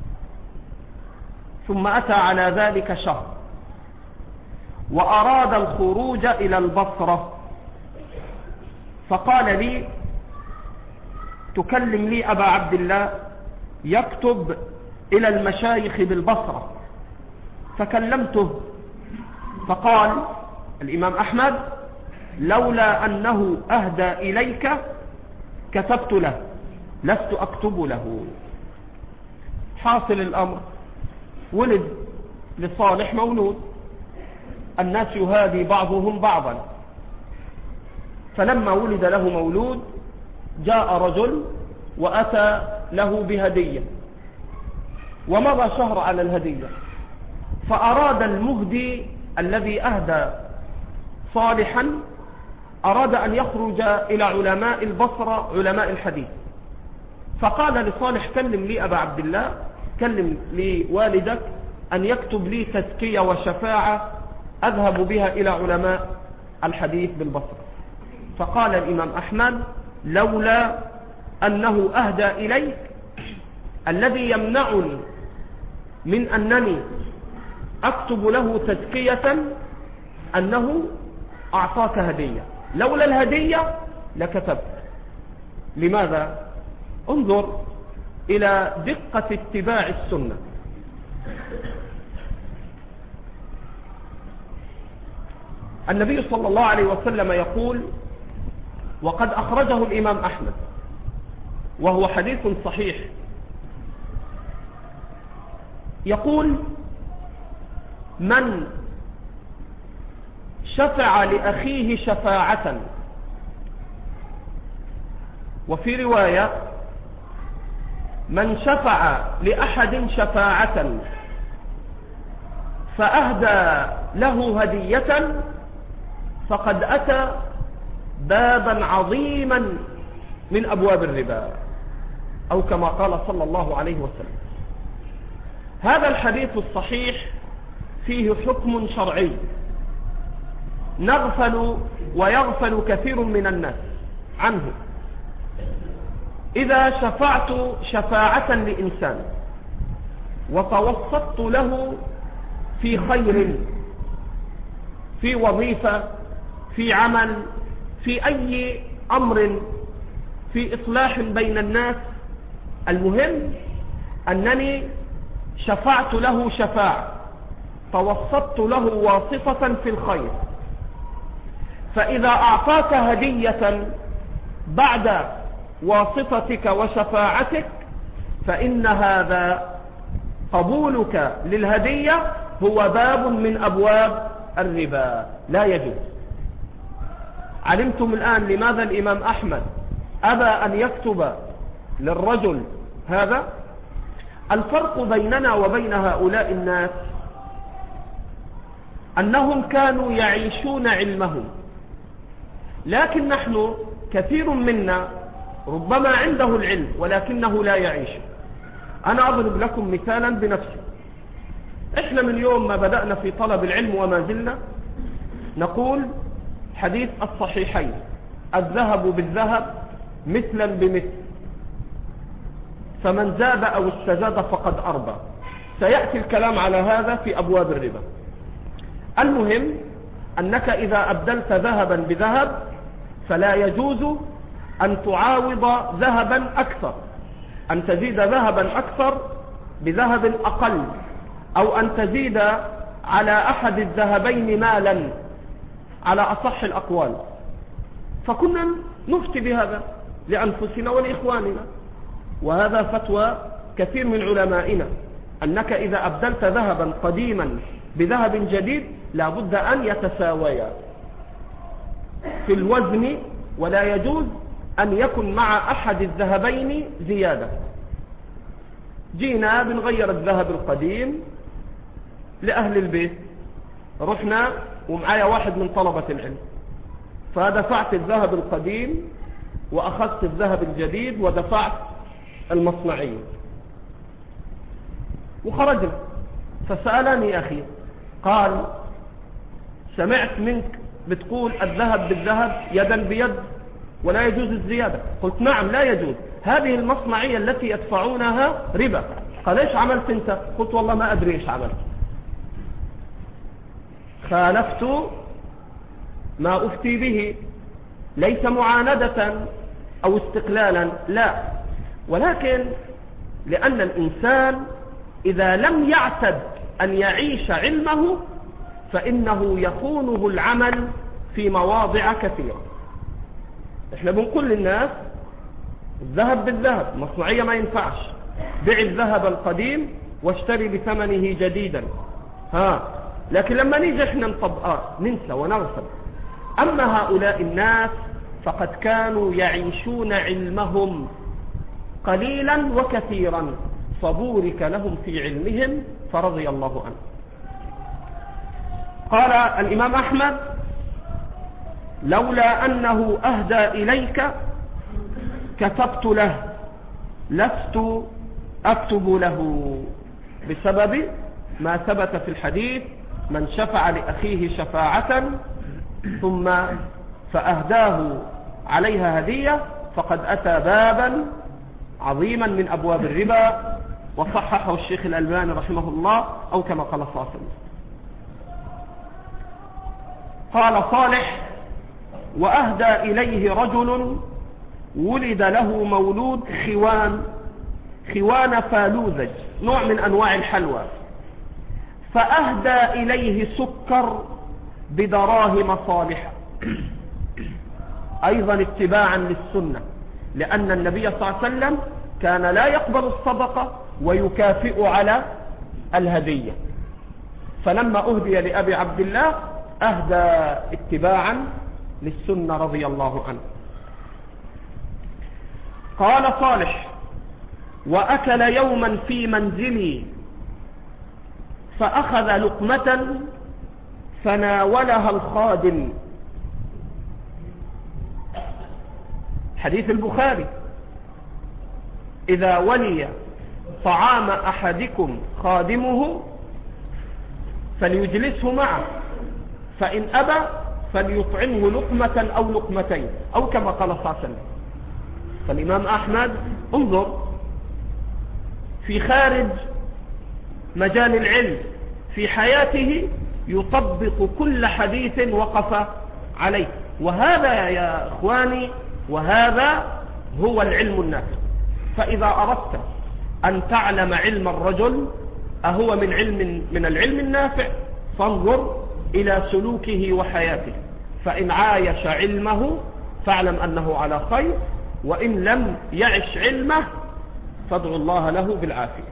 ثم أتى على ذلك شهر وأراد الخروج إلى البصرة، فقال لي تكلم لي أبا عبد الله يكتب إلى المشايخ بالبصرة. فكلمته فقال الإمام أحمد لولا أنه أهدى إليك كتبت له، لست أكتب له. حاصل الأمر ولد لصالح مولود، الناس يهادي بعضهم بعضا، فلما ولد له مولود جاء رجل وأتى له بهدية، ومضى شهر على الهدية، فأراد المهدي الذي أهدى صالحا أراد أن يخرج إلى علماء البصرة علماء الحديث، فقال لصالح كلم لي أبا عبد الله، كلم لي والدك أن يكتب لي تزكية وشفاعة أذهب بها إلى علماء الحديث بالبصرة. فقال الإمام أحمد لولا أنه أهدى إليك الذي يمنعني من أنني أكتب له تزكية أنه أعطاك هدية، لولا الهدية لكتبت. لماذا؟ انظر إلى دقة اتباع السنة. النبي صلى الله عليه وسلم يقول، وقد أخرجه الإمام أحمد وهو حديث صحيح، يقول من شفع لأخيه شفاعة، وفي رواية من شفع لأحد شفاعة فأهدى له هدية فقد أتى بابا عظيما من أبواب الربا، أو كما قال صلى الله عليه وسلم. هذا الحديث الصحيح فيه حكم شرعي نغفل ويغفل كثير من الناس عنه. إذا شفعت شفاعة لإنسان وتوسطت له في خير، في وظيفة، في عمل، في أي أمر، في إصلاح بين الناس، المهم أنني شفعت له شفاعة، توسطت له واسطة في الخير، فإذا أعطاك هدية بعد واسطتك وشفاعتك فإن هذا قبولك للهدية هو باب من أبواب الربا، لا يجوز. علمتم الآن لماذا الإمام أحمد أبى أن يكتب للرجل هذا؟ الفرق بيننا وبين هؤلاء الناس أنهم كانوا يعيشون علمهم، لكن نحن كثير منا ربما عنده العلم ولكنه لا يعيش. أنا أضرب لكم مثالا بنفسي. إحنا من يوم ما بدأنا في طلب العلم وما زلنا نقول حديث الصحيحين الذهب بالذهب مثلا بمثل، فمن زاد أو استزاد فقد أربى. سيأتي الكلام على هذا في أبواب الربا. المهم أنك إذا أبدلت ذهبا بذهب فلا يجوز أن تعاوض ذهبا أكثر، أن تزيد ذهبا أكثر بذهب أقل، أو أن تزيد على أحد الذهبين مالا على أصح الأقوال. فكنا نفتي بهذا لأنفسنا ولإخواننا، وهذا فتوى كثير من علمائنا، أنك إذا أبدلت ذهبا قديما بذهب جديد لا بد أن يتساويا في الوزن، ولا يجوز أن يكن مع أحد الذهبين زيادة. جينا بنغير الذهب القديم لأهل البيت، رحنا ومعايا واحد من طلبة العلم، فدفعت الذهب القديم وأخذت الذهب الجديد ودفعت المصنعي، وخرجنا. فسألني أخي قال سمعت منك بتقول الذهب بالذهب يدا بيد ولا يجوز الزيادة. قلت نعم لا يجوز، هذه المصنعية التي يدفعونها ربا. قال ايش عملت انت؟ قلت والله ما أدري ايش عملت، خالفت ما أفتي به. ليس معاندة أو استقلالا، لا، ولكن لأن الإنسان إذا لم يعتد أن يعيش علمه فإنه يخونه العمل في مواضع كثيرة. احنا بنقول للناس الذهب بالذهب، مصنعية ما ينفعش، بيع الذهب القديم واشتري بثمنه جديدا. لكن لما نيجي احنا ننسى ونغفل. أما هؤلاء الناس فقد كانوا يعيشون علمهم قليلا وكثيرا، فبورك لهم في علمهم فرضي الله عنه. قال الإمام أحمد: لولا أنه أهدى إليك كتبت له، لست أكتب له، بسبب ما ثبت في الحديث: من شفع لأخيه شفاعة ثم فأهداه عليها هدية فقد أتى بابا عظيما من أبواب الربا. وصححه الشيخ الألباني رحمه الله، أو كما قال صلى الله عليه وسلم. قال صالح: وأهدى إليه رجل ولد له مولود خوان فالوذج، نوع من أنواع الحلوى، فأهدى إليه سكر بدراهم صالحة، أيضا اتباعا للسنة، لأن النبي صلى الله عليه وسلم كان لا يقبل الصدقة ويكافئ على الهدية. فلما أهدي لأبي عبد الله أهدى اتباعا للسنة رضي الله عنه. قال صالح: وأكل يوما في منزلي فأخذ لقمة فناولها الخادم. حديث البخاري: إذا ولي طعام أحدكم خادمه فليجلسه معه، فإن أبى فليطعمه لقمة أو لقمتين، أو كما قال صلى الله عليه وسلم. فالإمام أحمد انظر في خارج مجال العلم في حياته يطبق كل حديث وقف عليه. وهذا يا إخواني، وهذا هو العلم النافع. فإذا أردت أن تعلم علم الرجل أهو من العلم النافع، فانظر إلى سلوكه وحياته، فإن عايش علمه فاعلم أنه على خير، وإن لم يعش علمه فادعو الله له بالعافية.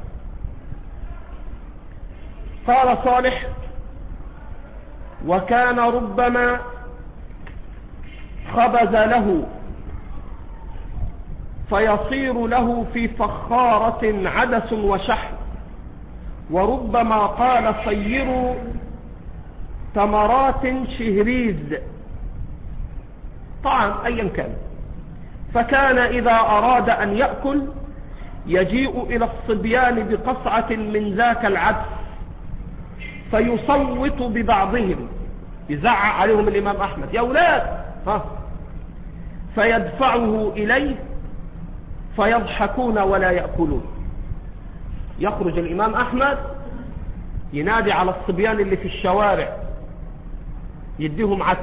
قال صالح: وكان ربما خبز له فيصير له في فخارة عدس وشحم، وربما قال صيروا تمرات شهريز، طعام أيا كان. فكان إذا أراد أن يأكل يجيء إلى الصبيان بقصعة من ذاك العدس فيصوت ببعضهم، يزعق عليهم الإمام أحمد: يا أولاد، فيدفعه إليه فيضحكون ولا يأكلون. يخرج الإمام أحمد ينادي على الصبيان اللي في الشوارع يديهم عدس.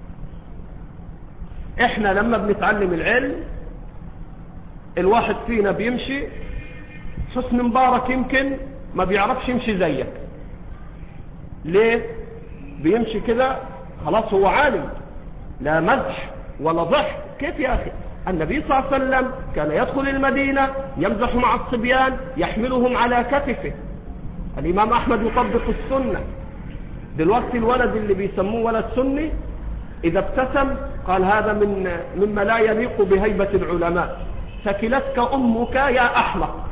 احنا لما بنتعلم العلم الواحد فينا بيمشي، حسن مبارك يمكن ما بيعرفش يمشي زيك. ليه؟ بيمشي كده خلاص هو عالم، لا مزح ولا ضحك. كيف يا أخي؟ النبي صلى الله عليه وسلم كان يدخل المدينة يمزح مع الصبيان يحملهم على كتفه. الإمام أحمد يطبق السنة. دلوقتي الولد اللي بيسموه ولد سني إذا ابتسم قال هذا مما لا يليق بهيبة العلماء، ثكلتك أمك يا أحمق.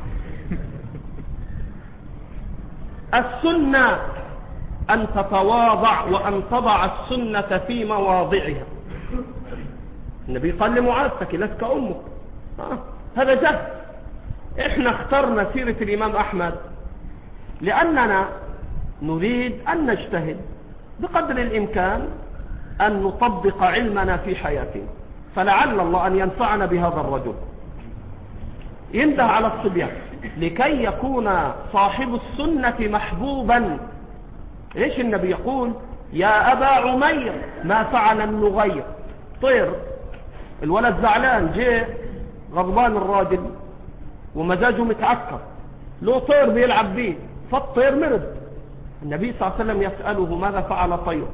السنة أن تتواضع وأن تضع السنة في مواضعها. النبي قال لمعاذ ثكلتك أمك، هذا جهل. احنا اخترنا سيرة الإمام أحمد لأننا نريد أن نجتهد بقدر الإمكان أن نطبق علمنا في حياتنا، فلعل الله أن ينفعنا بهذا الرجل. ينده على الصبيان لكي يكون صاحب السنة محبوبا. ايش النبي يقول؟ يا أبا عمير ما فعل النغير؟ طير الولد زعلان، جاء غضبان الراجل ومزاجه متعكر، له طير بيلعب بيه، فالطير مرض. النبي صلى الله عليه وسلم يسأله ماذا فعل طيرك؟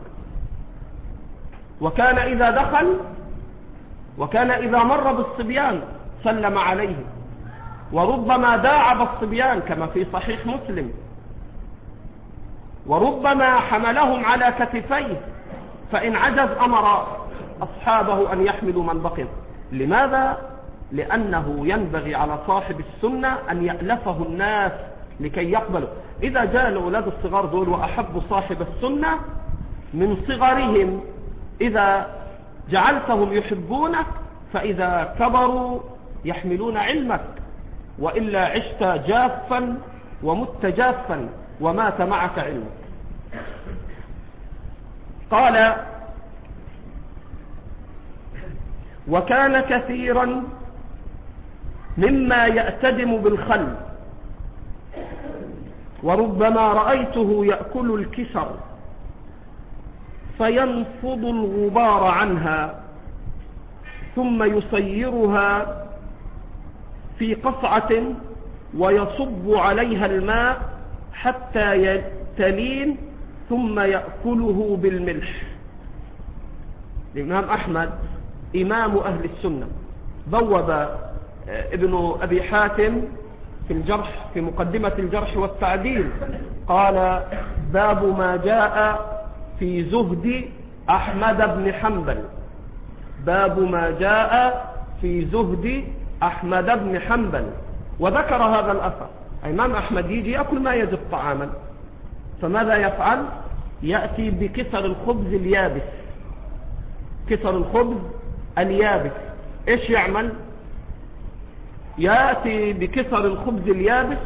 وكان إذا مر بالصبيان سلم عليه، وربما داعب الصبيان كما في صحيح مسلم، وربما حملهم على كتفيه، فإن عجز أمر أصحابه أن يحملوا من بقي. لماذا؟ لأنه ينبغي على صاحب السنة أن يألفه الناس لكي يقبلوا. إذا جاء الأولاد الصغار دول وأحبوا صاحب السنة من صغرهم، إذا جعلتهم يحبونك فإذا كبروا يحملون علمك، وإلا عشت جافا ومت جافا ومات معك علمك. قال: وكان كثيرا مما يأتدم بالخل، وربما رأيته يأكل الكسر فينفض الغبار عنها ثم يصيرها في قصعة ويصب عليها الماء حتى تلين ثم يأكله بالملح. الإمام أحمد إمام أهل السنة بوب ابن أبي حاتم في مقدمة الجرح والتعديل، قال: باب ما جاء في زهد أحمد بن حنبل. باب ما جاء في زهد أحمد بن حنبل. وذكر هذا الأثر. الإمام أحمد يجي يأكل ما يجب طعاما، فماذا يفعل؟ يأتي بكسر الخبز اليابس. كسر الخبز اليابس إيش يعمل؟ يأتي بكسر الخبز اليابس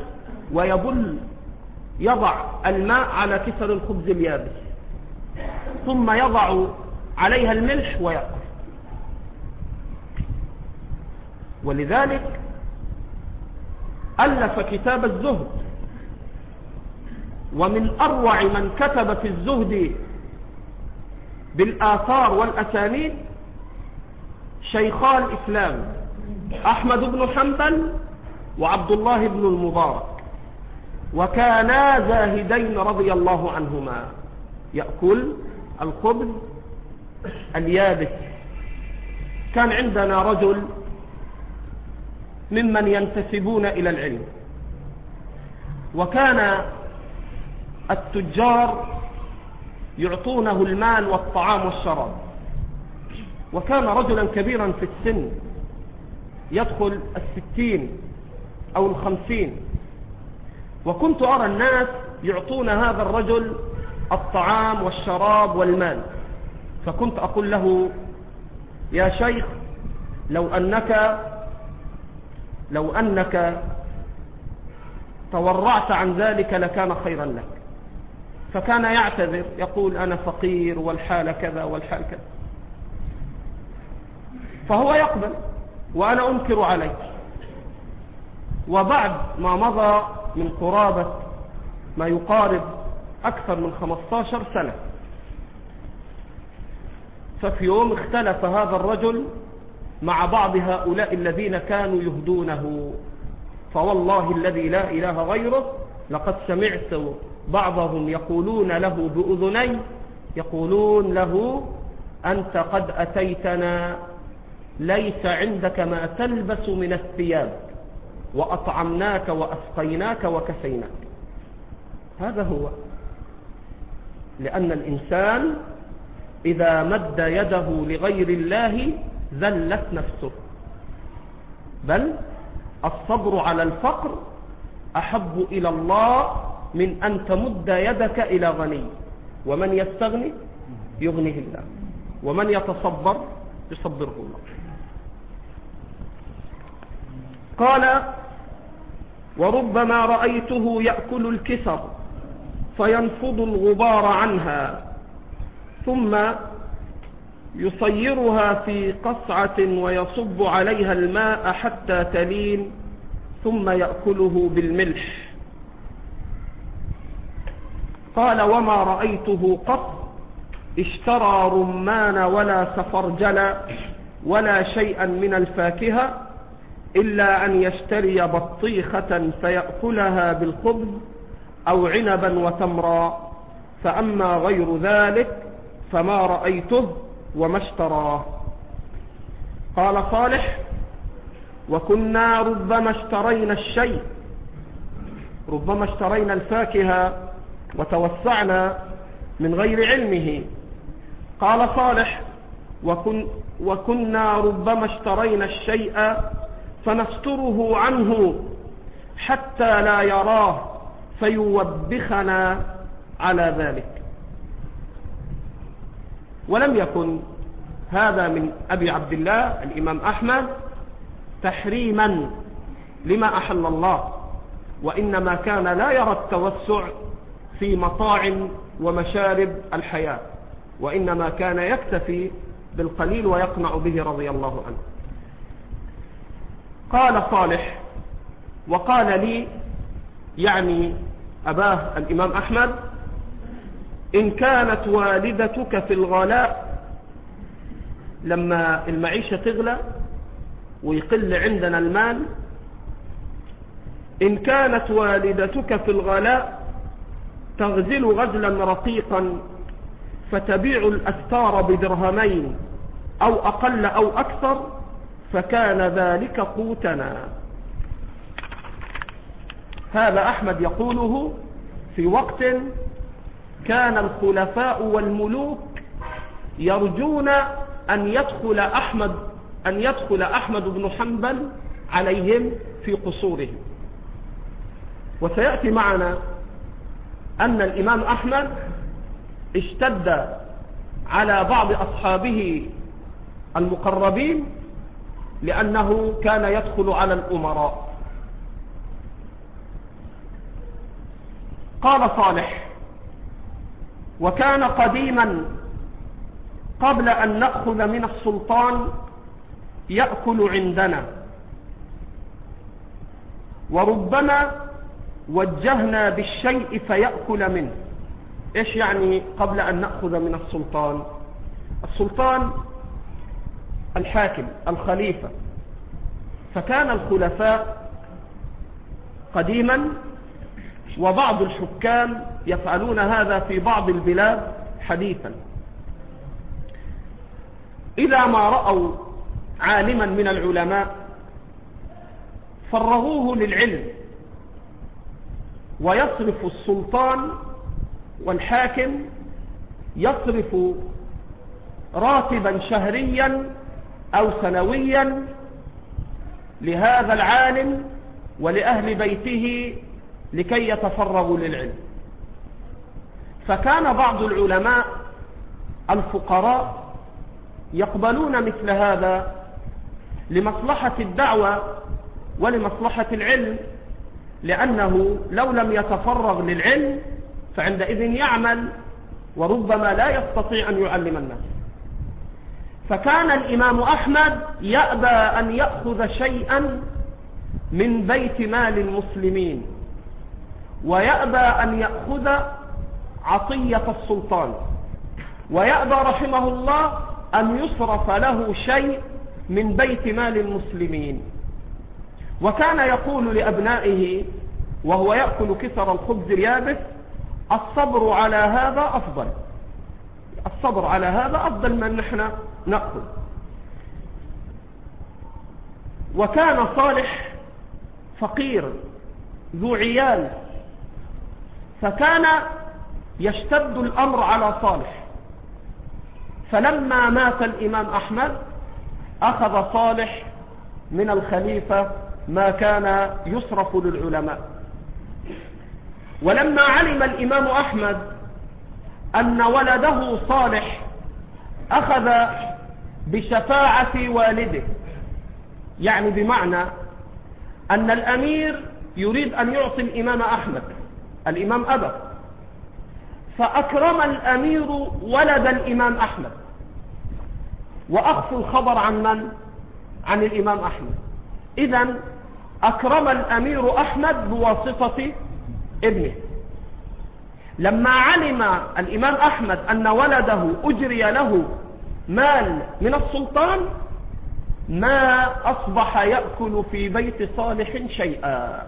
يضع الماء على كسر الخبز اليابس، ثم يضع عليها الملح ويأكل. ولذلك ألف كتاب الزهد. ومن أروع من كتب في الزهد بالآثار والأسانيد شيخا الإسلام أحمد بن حنبل وعبد الله بن المبارك، وكانا زاهدين رضي الله عنهما، يأكل الخبز اليابس. كان عندنا رجل ممن ينتسبون إلى العلم، وكان التجار يعطونه المال والطعام والشراب، وكان رجلا كبيرا في السن يدخل 60 أو 50. وكنت أرى الناس يعطون هذا الرجل الطعام والشراب والمال، فكنت أقول له: يا شيخ، لو أنك تورعت عن ذلك لكان خيرا لك. فكان يعتذر، يقول: أنا فقير والحال كذا والحال كذا. فهو يقبل وأنا أنكر عليه. وبعد ما مضى من قرابة ما يقارب أكثر من 15 سنة، ففي يوم اختلف هذا الرجل مع بعض هؤلاء الذين كانوا يهدونه، فوالله الذي لا إله غيره لقد سمعت بعضهم يقولون له بأذني، يقولون له: أنت قد أتيتنا ليس عندك ما تلبس من الثياب، وأطعمناك وأسقيناك وكسيناك. هذا هو. لأن الإنسان إذا مد يده لغير الله ذلت نفسه، بل الصبر على الفقر أحب إلى الله من أن تمد يدك إلى غني. ومن يستغني يغنيه الله، ومن يتصبر يصبره الله. قال: وربما رأيته يأكل الكسر فينفض الغبار عنها ثم يصيرها في قصعة ويصب عليها الماء حتى تلين ثم يأكله بالملح. قال: وما رأيته قط اشترى رمان ولا سفرجل ولا شيئا من الفاكهة إلا أن يشتري بطيخة فيأكلها بالخبز أو عنبا وتمرا، فأما غير ذلك فما رأيته وما اشتراه. قال صالح: وكنا ربما اشترينا الشيء، ربما اشترينا الفاكهة وتوسعنا من غير علمه. قال صالح: وكنا ربما اشترينا الشيء فنستره عنه حتى لا يراه فيوبخنا على ذلك. ولم يكن هذا من أبي عبد الله الإمام أحمد تحريما لما أحل الله، وإنما كان لا يرى التوسع في مطاعم ومشارب الحياة، وإنما كان يكتفي بالقليل ويقنع به رضي الله عنه. قال صالح: وقال لي، يعني أباه الإمام أحمد: إن كانت والدتك في الغلاء، لما المعيشة تغلى ويقل عندنا المال، إن كانت والدتك في الغلاء تغزل غزلا رقيقا فتبيع الأستار بدرهمين أو أقل أو أكثر، فكان ذلك قوتنا. هذا أحمد يقوله في وقت كان الخلفاء والملوك يرجون أن يدخل أحمد بن حنبل عليهم في قصورهم. وسيأتي معنا أن الإمام أحمد اشتد على بعض أصحابه المقربين لأنه كان يدخل على الأمراء. قال صالح: وكان قديما قبل أن نأخذ من السلطان يأكل عندنا، وربما وجهنا بالشيء فيأكل منه. إيش يعني قبل أن نأخذ من السلطان؟ السلطان الحاكم الخليفة، فكان الخلفاء قديما وبعض الحكام يفعلون هذا في بعض البلاد حديثا. إذا ما رأوا عالما من العلماء فرغوه للعلم، ويصرف السلطان والحاكم يصرف راتبا شهريا أو سنويا لهذا العالم ولأهل بيته لكي يتفرغوا للعلم. فكان بعض العلماء الفقراء يقبلون مثل هذا لمصلحة الدعوة ولمصلحة العلم، لأنه لو لم يتفرغ للعلم فعندئذ يعمل وربما لا يستطيع أن يعلم الناس. فكان الإمام أحمد يأبى أن يأخذ شيئا من بيت مال المسلمين، ويأبى أن يأخذ عطية السلطان، ويأبى رحمه الله أن يصرف له شيء من بيت مال المسلمين. وكان يقول لأبنائه وهو يأكل كسر الخبز اليابس: الصبر على هذا أفضل، الصبر على هذا أفضل من نحن نأكل. وكان صالح فقير ذو عيال، فكان يشتد الأمر على صالح. فلما مات الإمام أحمد أخذ صالح من الخليفة ما كان يصرف للعلماء. ولما علم الإمام أحمد أن ولده صالح أخذ بشفاعة والده، يعني بمعنى أن الأمير يريد أن يعطي الإمام أحمد، الإمام أبى، فأكرم الأمير ولد الإمام أحمد وأخفوا الخبر عن من؟ عن الإمام أحمد. إذن أكرم الأمير أحمد بواسطة ابنه. لما علم الإمام أحمد أن ولده أجري له مال من السلطان ما أصبح يأكل في بيت صالح شيئا.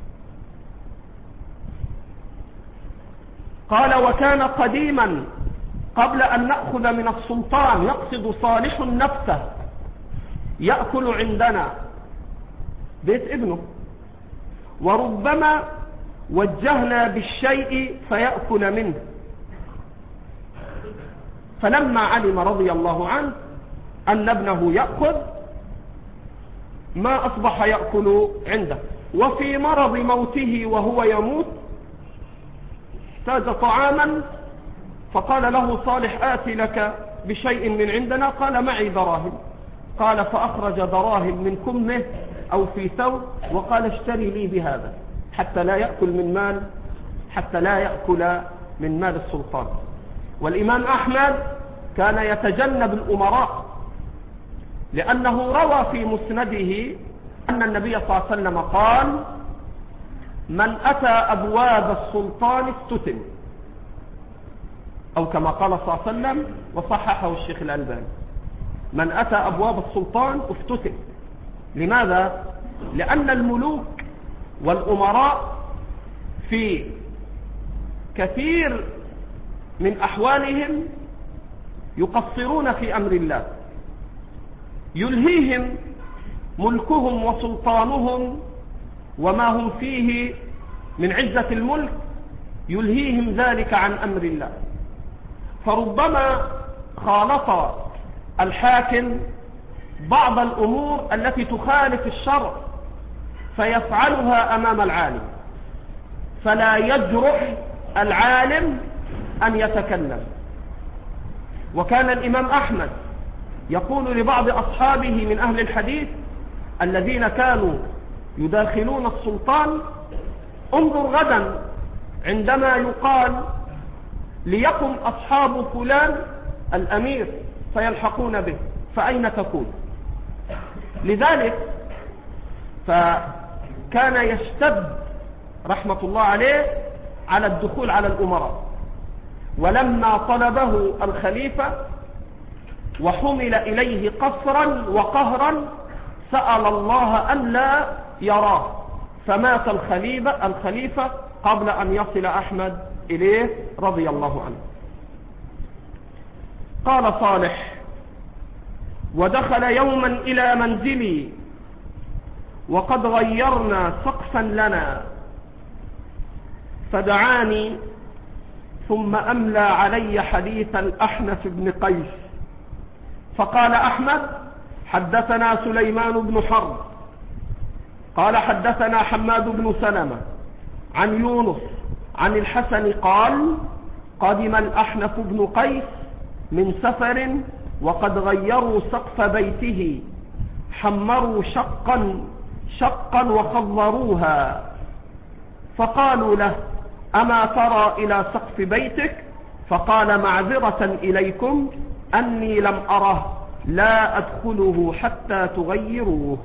قال وكان قديما قبل أن نأخذ من السلطان، يقصد صالح نفسه، يأكل عندنا بيت ابنه، وربما وجهنا بالشيء فيأكل منه. فلما علم رضي الله عنه أن ابنه يأخذ ما أصبح يأكل عنده، وفي مرض موته وهو يموت احتاج طعاما، فقال له صالح آتي لك بشيء من عندنا، قال معي دراهم، قال فأخرج دراهم من كمه أو في ثوب وقال اشتري لي بهذا حتى لا يأكل من مال السلطان. والإمام أحمد كان يتجنب الأمراء، لأنه روى في مسنده أن النبي صلى الله عليه وسلم قال من أتى أبواب السلطان استتم، أو كما قال صلى الله عليه وسلم وصححه الشيخ الألباني، من أتى أبواب السلطان استتم. لماذا؟ لأن الملوك والأمراء في كثير من أحوالهم يقصرون في أمر الله، يلهيهم ملكهم وسلطانهم وما هم فيه من عزة الملك، يلهيهم ذلك عن أمر الله. فربما خالط الحاكم بعض الأمور التي تخالف الشرع فيفعلها أمام العالم، فلا يجرؤ العالم أن يتكلم. وكان الإمام أحمد يقول لبعض أصحابه من أهل الحديث الذين كانوا يداخلون السلطان انظر غدا عندما يقال ليقم أصحاب فلان الأمير فيلحقون به فأين تكون؟ لذلك فكان يشتد رحمة الله عليه على الدخول على الأمراء. ولما طلبه الخليفة وحمل إليه قصرا وقهرا سأل الله أن لا يراه، فمات الخليفة قبل أن يصل أحمد إليه رضي الله عنه. قال صالح ودخل يوما إلى منزلي وقد غيرنا سقفا لنا فدعاني ثم أملى علي حديث الأحنف بن قيس، فقال أحمد حدثنا سليمان بن حرب قال حدثنا حماد بن سلمة عن يونس عن الحسن قال قدم الأحنف بن قيس من سفر وقد غيروا سقف بيته، حمروا شقا وخضروها، فقالوا له أما ترى إلى سقف بيتك؟ فقال معذرة إليكم أني لم أره لا أدخله حتى تغيروه.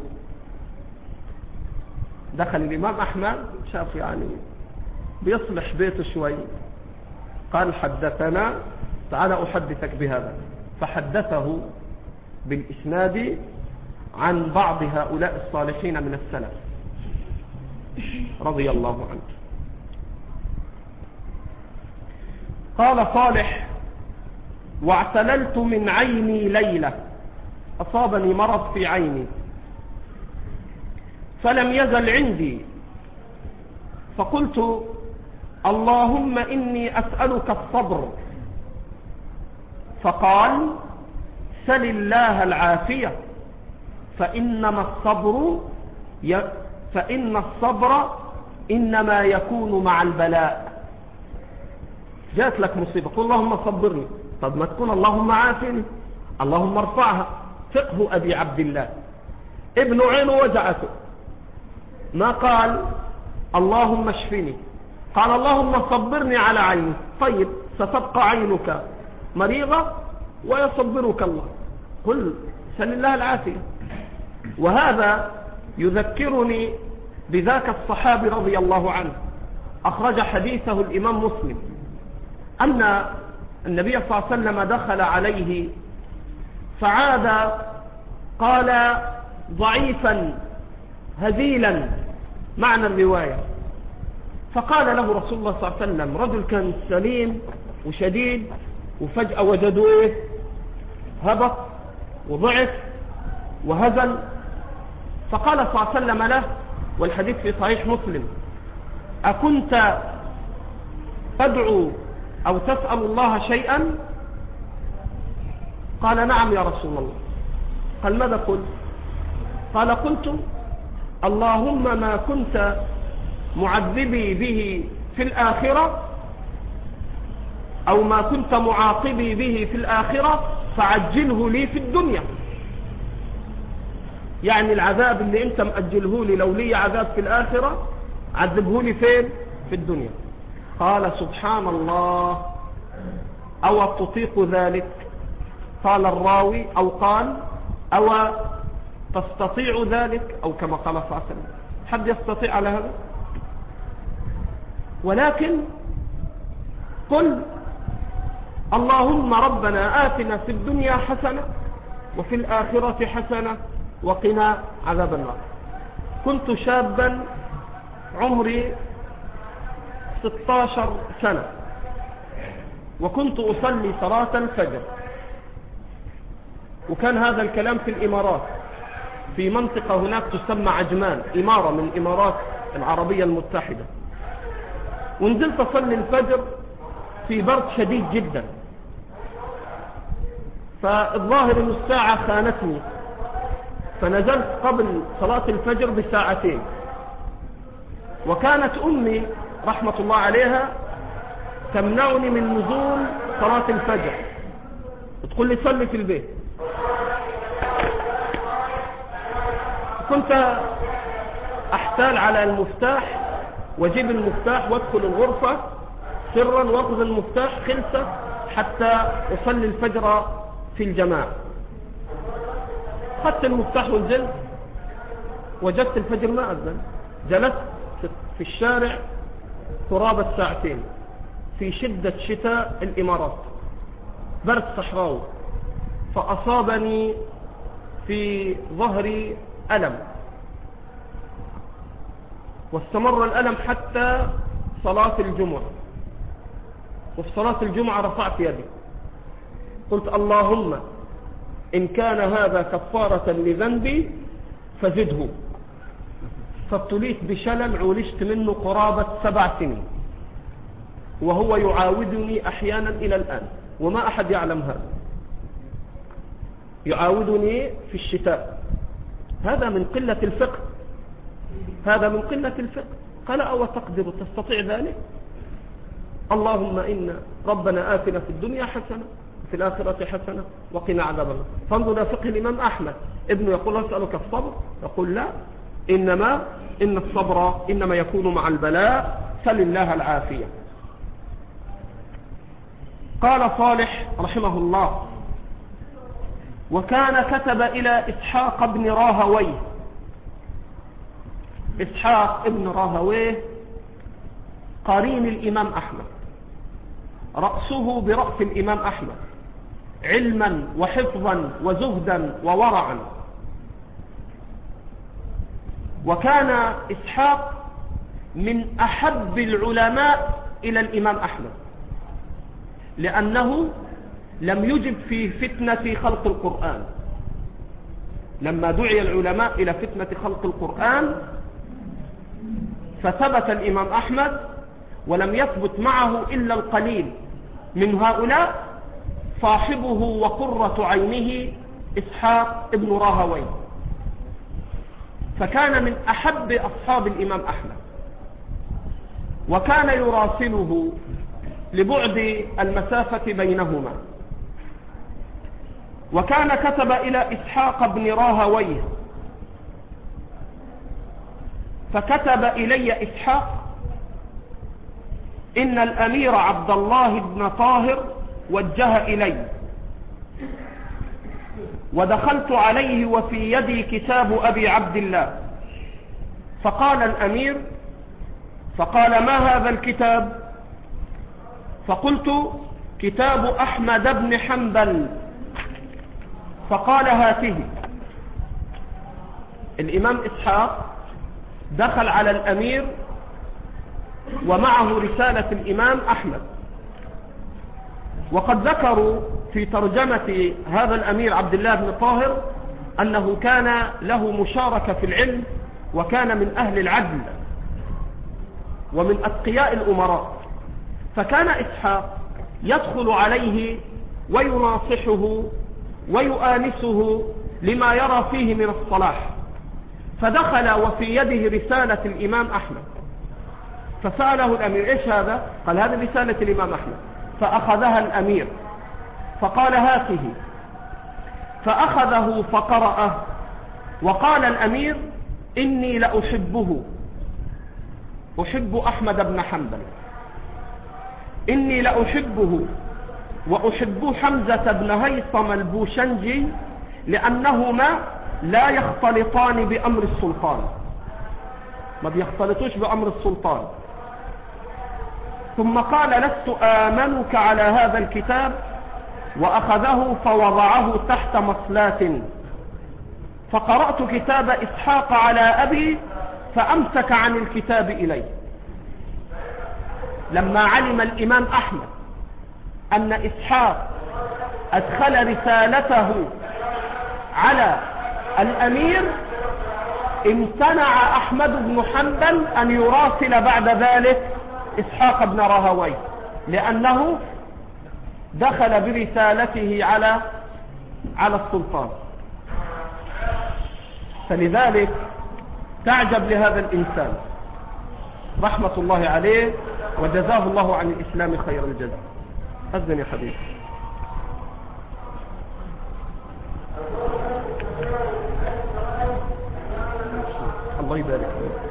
دخل الإمام أحمد شاف يعني بيصلح بيته شوي، قال حدثنا تعال أحدثك بهذا، فحدثه بالإسناد عن بعض هؤلاء الصالحين من السلف رضي الله عنه. قال صالح واعتللت من عيني ليلة، أصابني مرض في عيني فلم يزل عندي، فقلت اللهم إني أسألك الصبر، فقال سل الله العافية فإن الصبر إنما يكون مع البلاء. جاءت لك مصيبة قل اللهم صبرني، طب ما تكون اللهم عافني، اللهم ارفعها. فقه أبي عبد الله ابن عينه وجعته ما قال اللهم اشفني، قال اللهم صبرني على عيني. طيب ستبقى عينك مريضة ويصبرك الله، قل سل الله العافية. وهذا يذكرني بذاك الصحابي رضي الله عنه، أخرج حديثه الإمام مسلم أن النبي صلى الله عليه وسلم دخل عليه فعاد قال ضعيفا هزيلا معنى الرواية. فقال له رسول الله صلى الله عليه وسلم، رجل كان سليم وشديد وفجأة وجدوا ايه؟ هبط وضعف وهزل. فقال صلى الله عليه وسلم له، والحديث في صحيح مسلم: أكنت تدعو أو تسأل الله شيئا؟ قال نعم يا رسول الله. قال ماذا قلت؟ قال قلت اللهم ما كنت معذبي به في الآخرة أو ما كنت معاقبي به في الآخرة فعجله لي في الدنيا. يعني العذاب اللي انت مأجله لي لو لي عذاب في الآخرة عذبه لي فين؟ في الدنيا. قال سبحان الله، أو تطيق ذلك؟ قال الراوي أو قال أو تستطيع ذلك، أو كما قال صلى الله عليه وسلم. حد يستطيع على هذا؟ ولكن قل اللهم ربنا آتنا في الدنيا حسنة وفي الآخرة حسنة وقنا عذاب النار. كنت شابا عمري 16 سنة، وكنت أصلي صلاة الفجر، وكان هذا الكلام في الإمارات، في منطقة هناك تسمى عجمان، إمارة من الإمارات العربية المتحدة. ونزلت أصلي الفجر في برد شديد جدا، فالظاهر أن الساعة خانتني، فنزلت قبل صلاة الفجر بساعتين. وكانت أمي رحمة الله عليها تمنعني من نزول صلاة الفجر، تقول لي صلي في البيت. كنت أحتال على المفتاح واجيب المفتاح وادخل الغرفة سرا واخذ المفتاح خلصة حتى أصلي الفجر في الجماعة. خدت المفتاح ونزلت، وجدت الفجر ما أذن. جلست في الشارع قرابة ساعتين في شدة شتاء الإمارات، برد صحراوي، فأصابني في ظهري ألم، واستمر الألم حتى صلاة الجمعة. وفي صلاة الجمعة رفعت يدي قلت اللهم إن كان هذا كفارة لذنبي فزده. فابتليت بشلل عولجت منه قرابة 7 سنين، وهو يعاودني أحيانا إلى الآن، وما أحد يعلم هذا. يعاودني في الشتاء. هذا من قلة الفقه، هذا من قلة الفقه. قال أو تقدر تستطيع ذلك؟ اللهم إن ربنا آتنا في الدنيا حسنة في الآخرة حسنة وقنا عذاب النار. فانظر فقه الإمام أحمد، ابنه يقول أسألك الصبر، يقول لا، إن الصبر إنما يكون مع البلاء، فلله العافية. قال صالح رحمه الله: وكان كتب إلى إسحاق بن راهويه. إسحاق بن راهويه قرين الإمام أحمد، رأسه برأس الإمام أحمد، علما وحفظا وزهدا وورعا. وكان إسحاق من أحب العلماء إلى الإمام أحمد، لأنه لم يجب في فتنة خلق القرآن. لما دعي العلماء إلى فتنة خلق القرآن فثبت الإمام أحمد، ولم يثبت معه إلا القليل من هؤلاء، صاحبه وقرة عينه إسحاق ابن راهويه. فكان من أحب أصحاب الإمام أحمد، وكان يراسله لبعد المسافة بينهما. وكان كتب إلى إسحاق بن راهويه، فكتب إلي إسحاق: إن الأمير عبد الله بن طاهر وجه إلي، ودخلت عليه وفي يدي كتاب أبي عبد الله. فقال الأمير: فقال ما هذا الكتاب؟ فقلت: كتاب أحمد بن حنبل. فقال: هاته. الإمام إسحاق دخل على الأمير ومعه رسالة الإمام أحمد. وقد ذكروا في ترجمة هذا الأمير عبد الله بن طاهر أنه كان له مشاركة في العلم، وكان من أهل العدل ومن أتقياء الأمراء. فكان إسحاق يدخل عليه ويناصحه ويؤانسه لما يرى فيه من الصلاح. فدخل وفي يده رسالة الإمام أحمد، فسأله الأمير: إيش هذا؟ قال: هذه رسالة الإمام أحمد. فأخذها الأمير فقال: هاته. فأخذه فقرأه، وقال الأمير: إني لأحبه، أحب أحمد بن حنبل، إني لأحبه وأحب حمزة بن هيثم البوشنجي، لأنهما لا يختلطان بأمر السلطان، ما بيختلطوش بأمر السلطان. ثم قال: لست آمنك على هذا الكتاب، وأخذه فوضعه تحت مصلاة. فقرأت كتاب إسحاق على أبي فأمسك عن الكتاب إلي. لما علم الإمام أحمد أن إسحاق أدخل رسالته على الأمير، امتنع أحمد بن حنبل أن يراسل بعد ذلك إسحاق بن راهويه، لأنه دخل برسالته على السلطان. فلذلك تعجب لهذا الإنسان رحمة الله عليه، وجزاه الله عن الإسلام خير الجزاء. أذن يا حبيبي. الله يبارك فيك.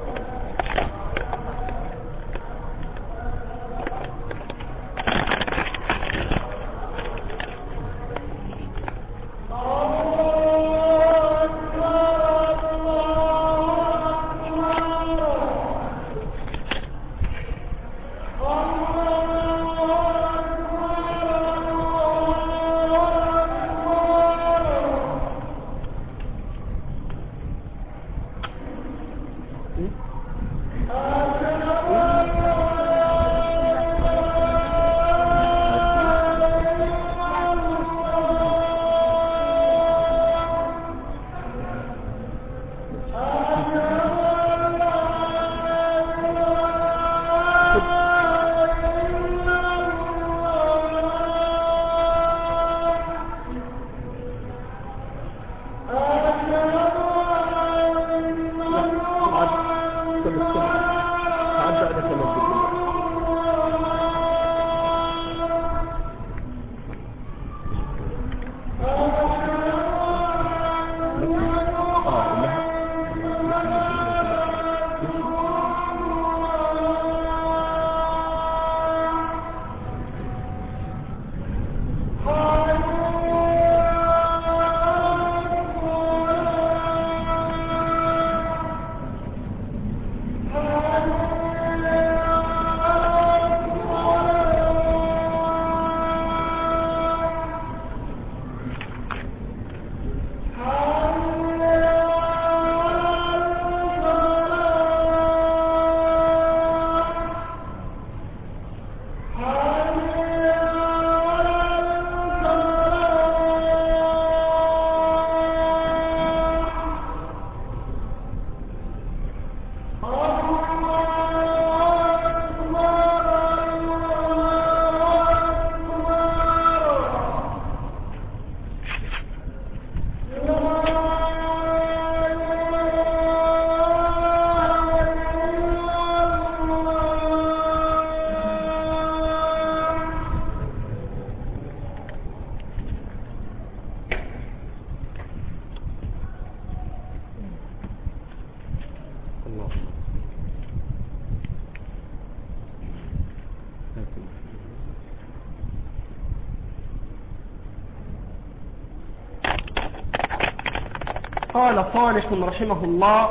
قال صالح رحمه الله: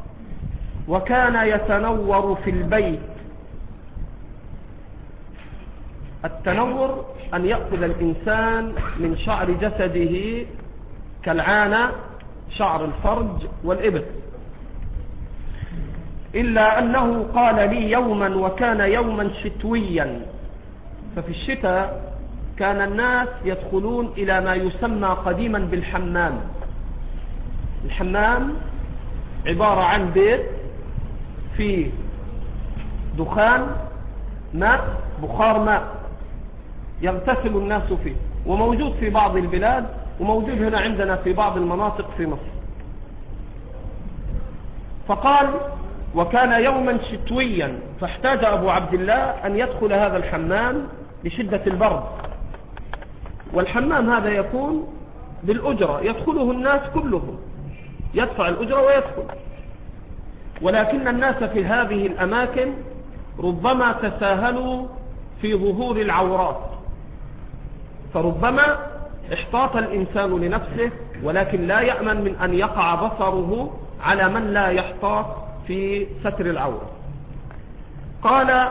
وكان يتنور في البيت. التنور أن يأخذ الإنسان من شعر جسده كالعانة شعر الفرج والإبط، إلا أنه قال لي يوما وكان يوما شتويا، ففي الشتاء كان الناس يدخلون إلى ما يسمى قديما بالحمام. الحمام عبارة عن بيت فيه دخان ماء، بخار ماء يغتسل الناس فيه، وموجود في بعض البلاد وموجود هنا عندنا في بعض المناطق في مصر. فقال وكان يوما شتويا، فاحتاج أبو عبد الله أن يدخل هذا الحمام لشدة البرد، والحمام هذا يكون بالأجرة يدخله الناس كلهم، يدفع الأجرة ويدخل، ولكن الناس في هذه الأماكن ربما تساهلوا في ظهور العورات، فربما احتاط الإنسان لنفسه، ولكن لا يأمن من أن يقع بصره على من لا يحتاط في ستر العورة. قال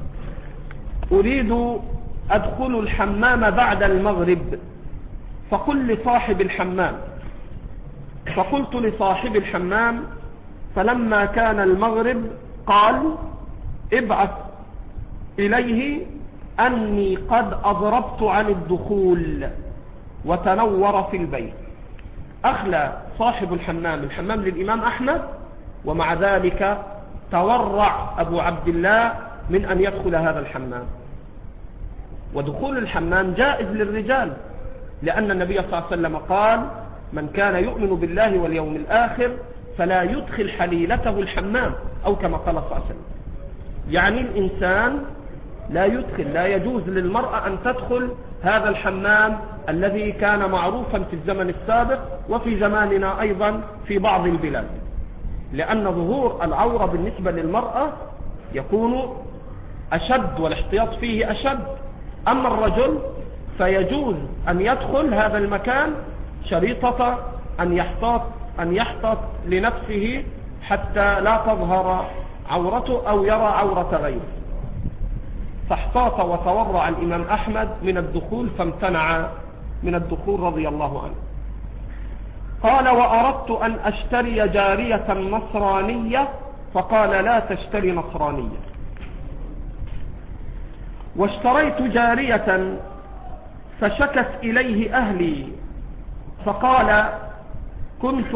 أريد أدخل الحمام بعد المغرب، فقل لصاحب الحمام. فقلت لصاحب الحمام، فلما كان المغرب قال ابعث إليه أني قد أضربت عن الدخول، وتنور في البيت. أخلى صاحب الحمام للإمام أحمد، ومع ذلك تورع أبو عبد الله من أن يدخل هذا الحمام. ودخول الحمام جائز للرجال، لأن النبي صلى الله عليه وسلم قال من كان يؤمن بالله واليوم الآخر فلا يدخل حليلته الحمام، أو كما قال صلى الله عليه وسلم. يعني الإنسان لا يجوز للمرأة أن تدخل هذا الحمام الذي كان معروفا في الزمن السابق وفي زماننا أيضا في بعض البلاد، لأن ظهور العورة بالنسبة للمرأة يكون أشد والاحتياط فيه أشد. أما الرجل فيجوز أن يدخل هذا المكان شريطة أن يحتاط لنفسه حتى لا تظهر عورته أو يرى عورة غيره. فاحتاط وتورع الإمام أحمد من الدخول، فامتنع من الدخول رضي الله عنه. قال وأردت أن أشتري جارية نصرانية، فقال لا تشتري نصرانية. واشتريت جارية فشكت إليه أهلي، فقال كنت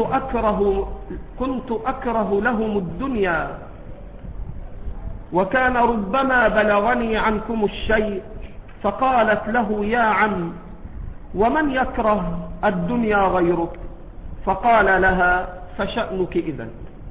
أكره لهم الدنيا، وكان ربما بلغني عنكم الشيء. فقالت له يا عم ومن يكره الدنيا غيرك؟ فقال لها فشأنك إذن.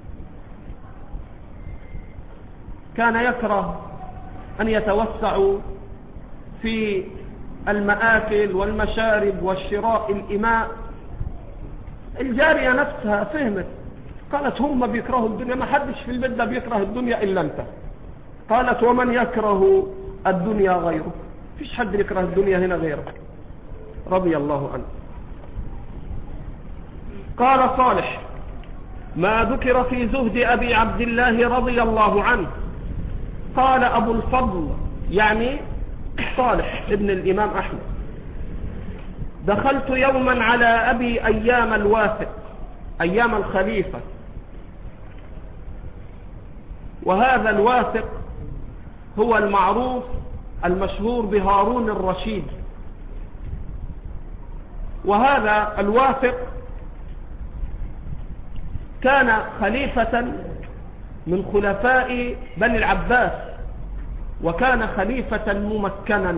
كان يكره أن يتوسعوا في المآكل والمشارب والشراء الإماء. الجارية نفسها فهمت، قالت هم بيكرهوا الدنيا، ما حدش في البلد ده بيكره الدنيا إلا أنت. قالت ومن يكره الدنيا غيره؟ فيش حد يكره الدنيا هنا غيرك، رضي الله عنه. قال صالح ما ذكر في زهد أبي عبد الله رضي الله عنه. قال أبو الفضل يعني صالح ابن الإمام أحمد دخلت يوما على أبي أيام الواثق، أيام الخليفة، وهذا الواثق هو المعروف المشهور بهارون الرشيد. وهذا الواثق كان خليفة من خلفاء بني العباس، وكان خليفة ممكنا.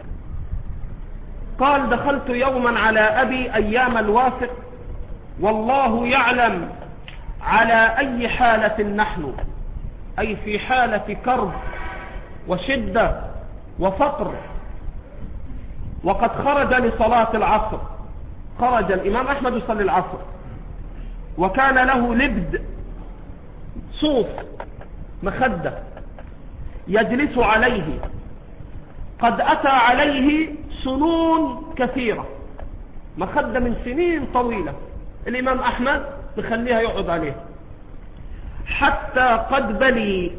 قال دخلت يوما على أبي أيام الواثق والله يعلم على أي حالة نحن، أي في حالة كرب وشدة وفقر. وقد خرج لصلاة العصر، خرج الإمام أحمد يصلي العصر، وكان له لبد صوف مخدة يجلس عليه، قد أتى عليه سنون كثيرة، مخدة من سنين طويلة الإمام أحمد بخليها يقعد عليها، حتى قد بلي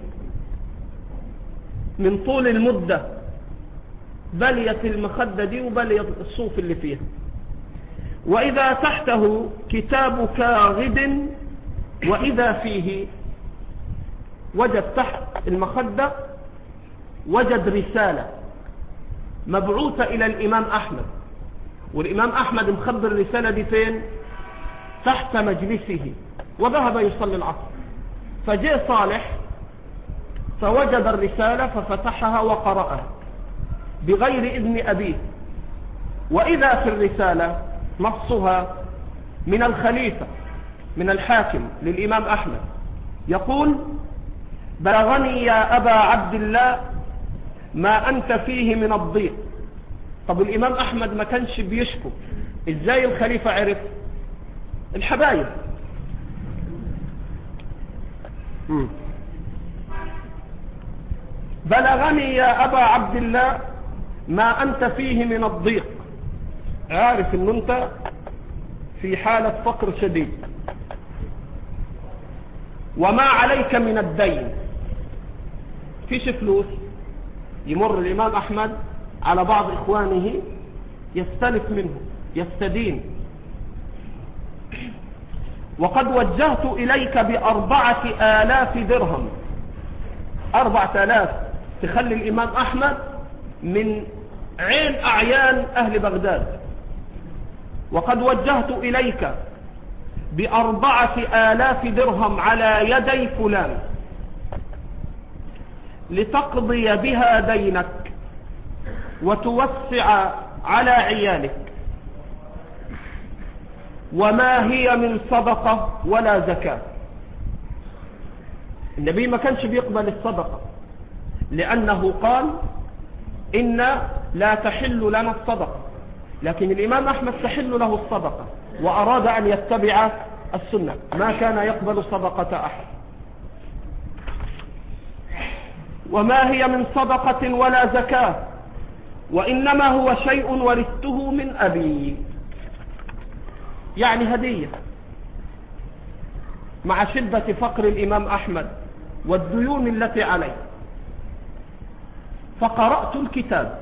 من طول المدة، بليت المخدة دي وبليت الصوف اللي فيها. وإذا تحته كتاب كاغد وإذا فيه، وجد تحت المخدة وجد رسالة مبعوثة إلى الإمام أحمد، والإمام أحمد مخبر الرسالة دي فين؟ تحت مجلسه، وذهب يصلي العصر. فجاء صالح فوجد الرسالة ففتحها وقرأها بغير إذن أبيه، وإذا في الرسالة نصها من الخليفة من الحاكم للإمام أحمد يقول: بلغني يا أبا عبد الله ما أنت فيه من الضيق. طب الإمام أحمد ما كانش بيشكو، إزاي الخليفة عرف؟ الحبايب. بلغني يا أبا عبد الله ما أنت فيه من الضيق، عارف أن أنت في حالة فقر شديد، وما عليك من الدين، فيش فلوس. يمر الإمام أحمد على بعض إخوانه يستلف منه يستدين، وقد وجهت إليك ب4,000 درهم. 4,000 تخلي الإمام أحمد من عين أعيان أهل بغداد. وقد وجهت إليك ب4,000 درهم على يدي فلان لتقضي بها دينك وتوسع على عيالك، وما هي من صدقة ولا زكاة. النبي ما كانش بيقبل الصدقة، لأنه قال: إن لا تحل لنا الصدقة، لكن الإمام أحمد تحل له الصدقة، وأراد أن يتبع السنة، ما كان يقبل صدقة أحد. وما هي من صدقة ولا زكاة، وإنما هو شيء ورثته من أبي، يعني هدية. مع شدة فقر الإمام أحمد والديون التي عليه، فقرأت الكتاب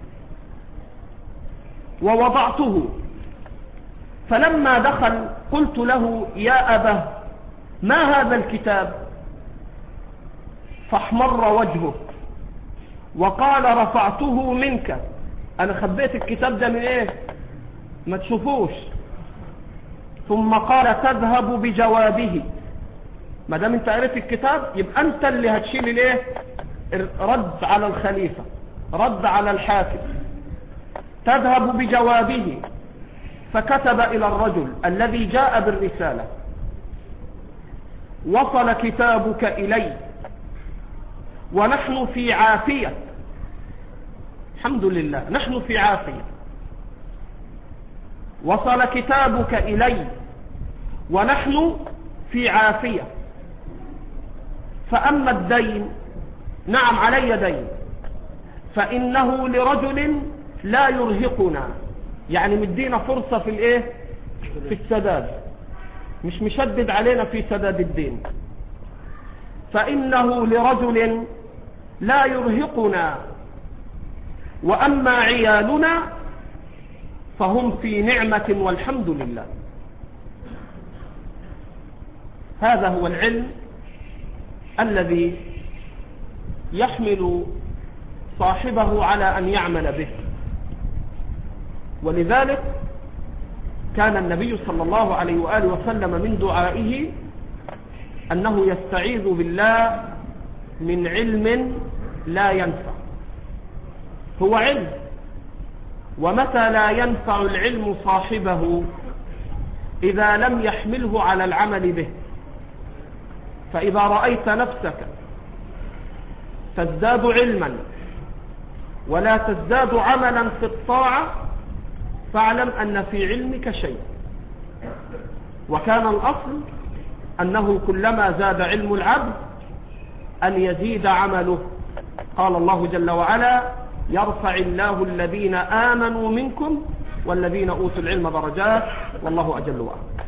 ووضعته، فلما دخل قلت له: يا أبا ما هذا الكتاب؟ فاحمر وجهه وقال: رفعته منك، أنا خبيت الكتاب ده من إيه؟ ما تشوفوش. ثم قال: تذهب بجوابه، ما دام انت عرفت الكتاب يبقى انت اللي هتشيل الايه؟ رد على الخليفة، رد على الحاكم. تذهب بجوابه. فكتب إلى الرجل الذي جاء بالرسالة: وصل كتابك إلي ونحن في عافية، الحمد لله نحن في عافية. وصل كتابك إلي ونحن في عافية، فأما الدين، نعم علي دين، فإنه لرجل لا يرهقنا، يعني مدينا فرصة في الايه؟ في السداد، مش مشدد علينا في سداد الدين. فإنه لرجل لا يرهقنا، وأما عيالنا فهم في نعمة والحمد لله. هذا هو العلم الذي يحمل صاحبه على أن يعمل به. ولذلك كان النبي صلى الله عليه وآله وسلم من دعائه أنه يستعيذ بالله من علم لا ينفع. هو علم، ومتى لا ينفع العلم صاحبه؟ إذا لم يحمله على العمل به. فإذا رأيت نفسك تزداد علما ولا تزداد عملا في الطاعة، فاعلم أن في علمك شيء. وكان الأصل أنه كلما زاد علم العبد أن يزيد عمله. قال الله جل وعلا: يرفع الله الذين آمنوا منكم والذين أوتوا العلم درجات، والله أجل وأعلم.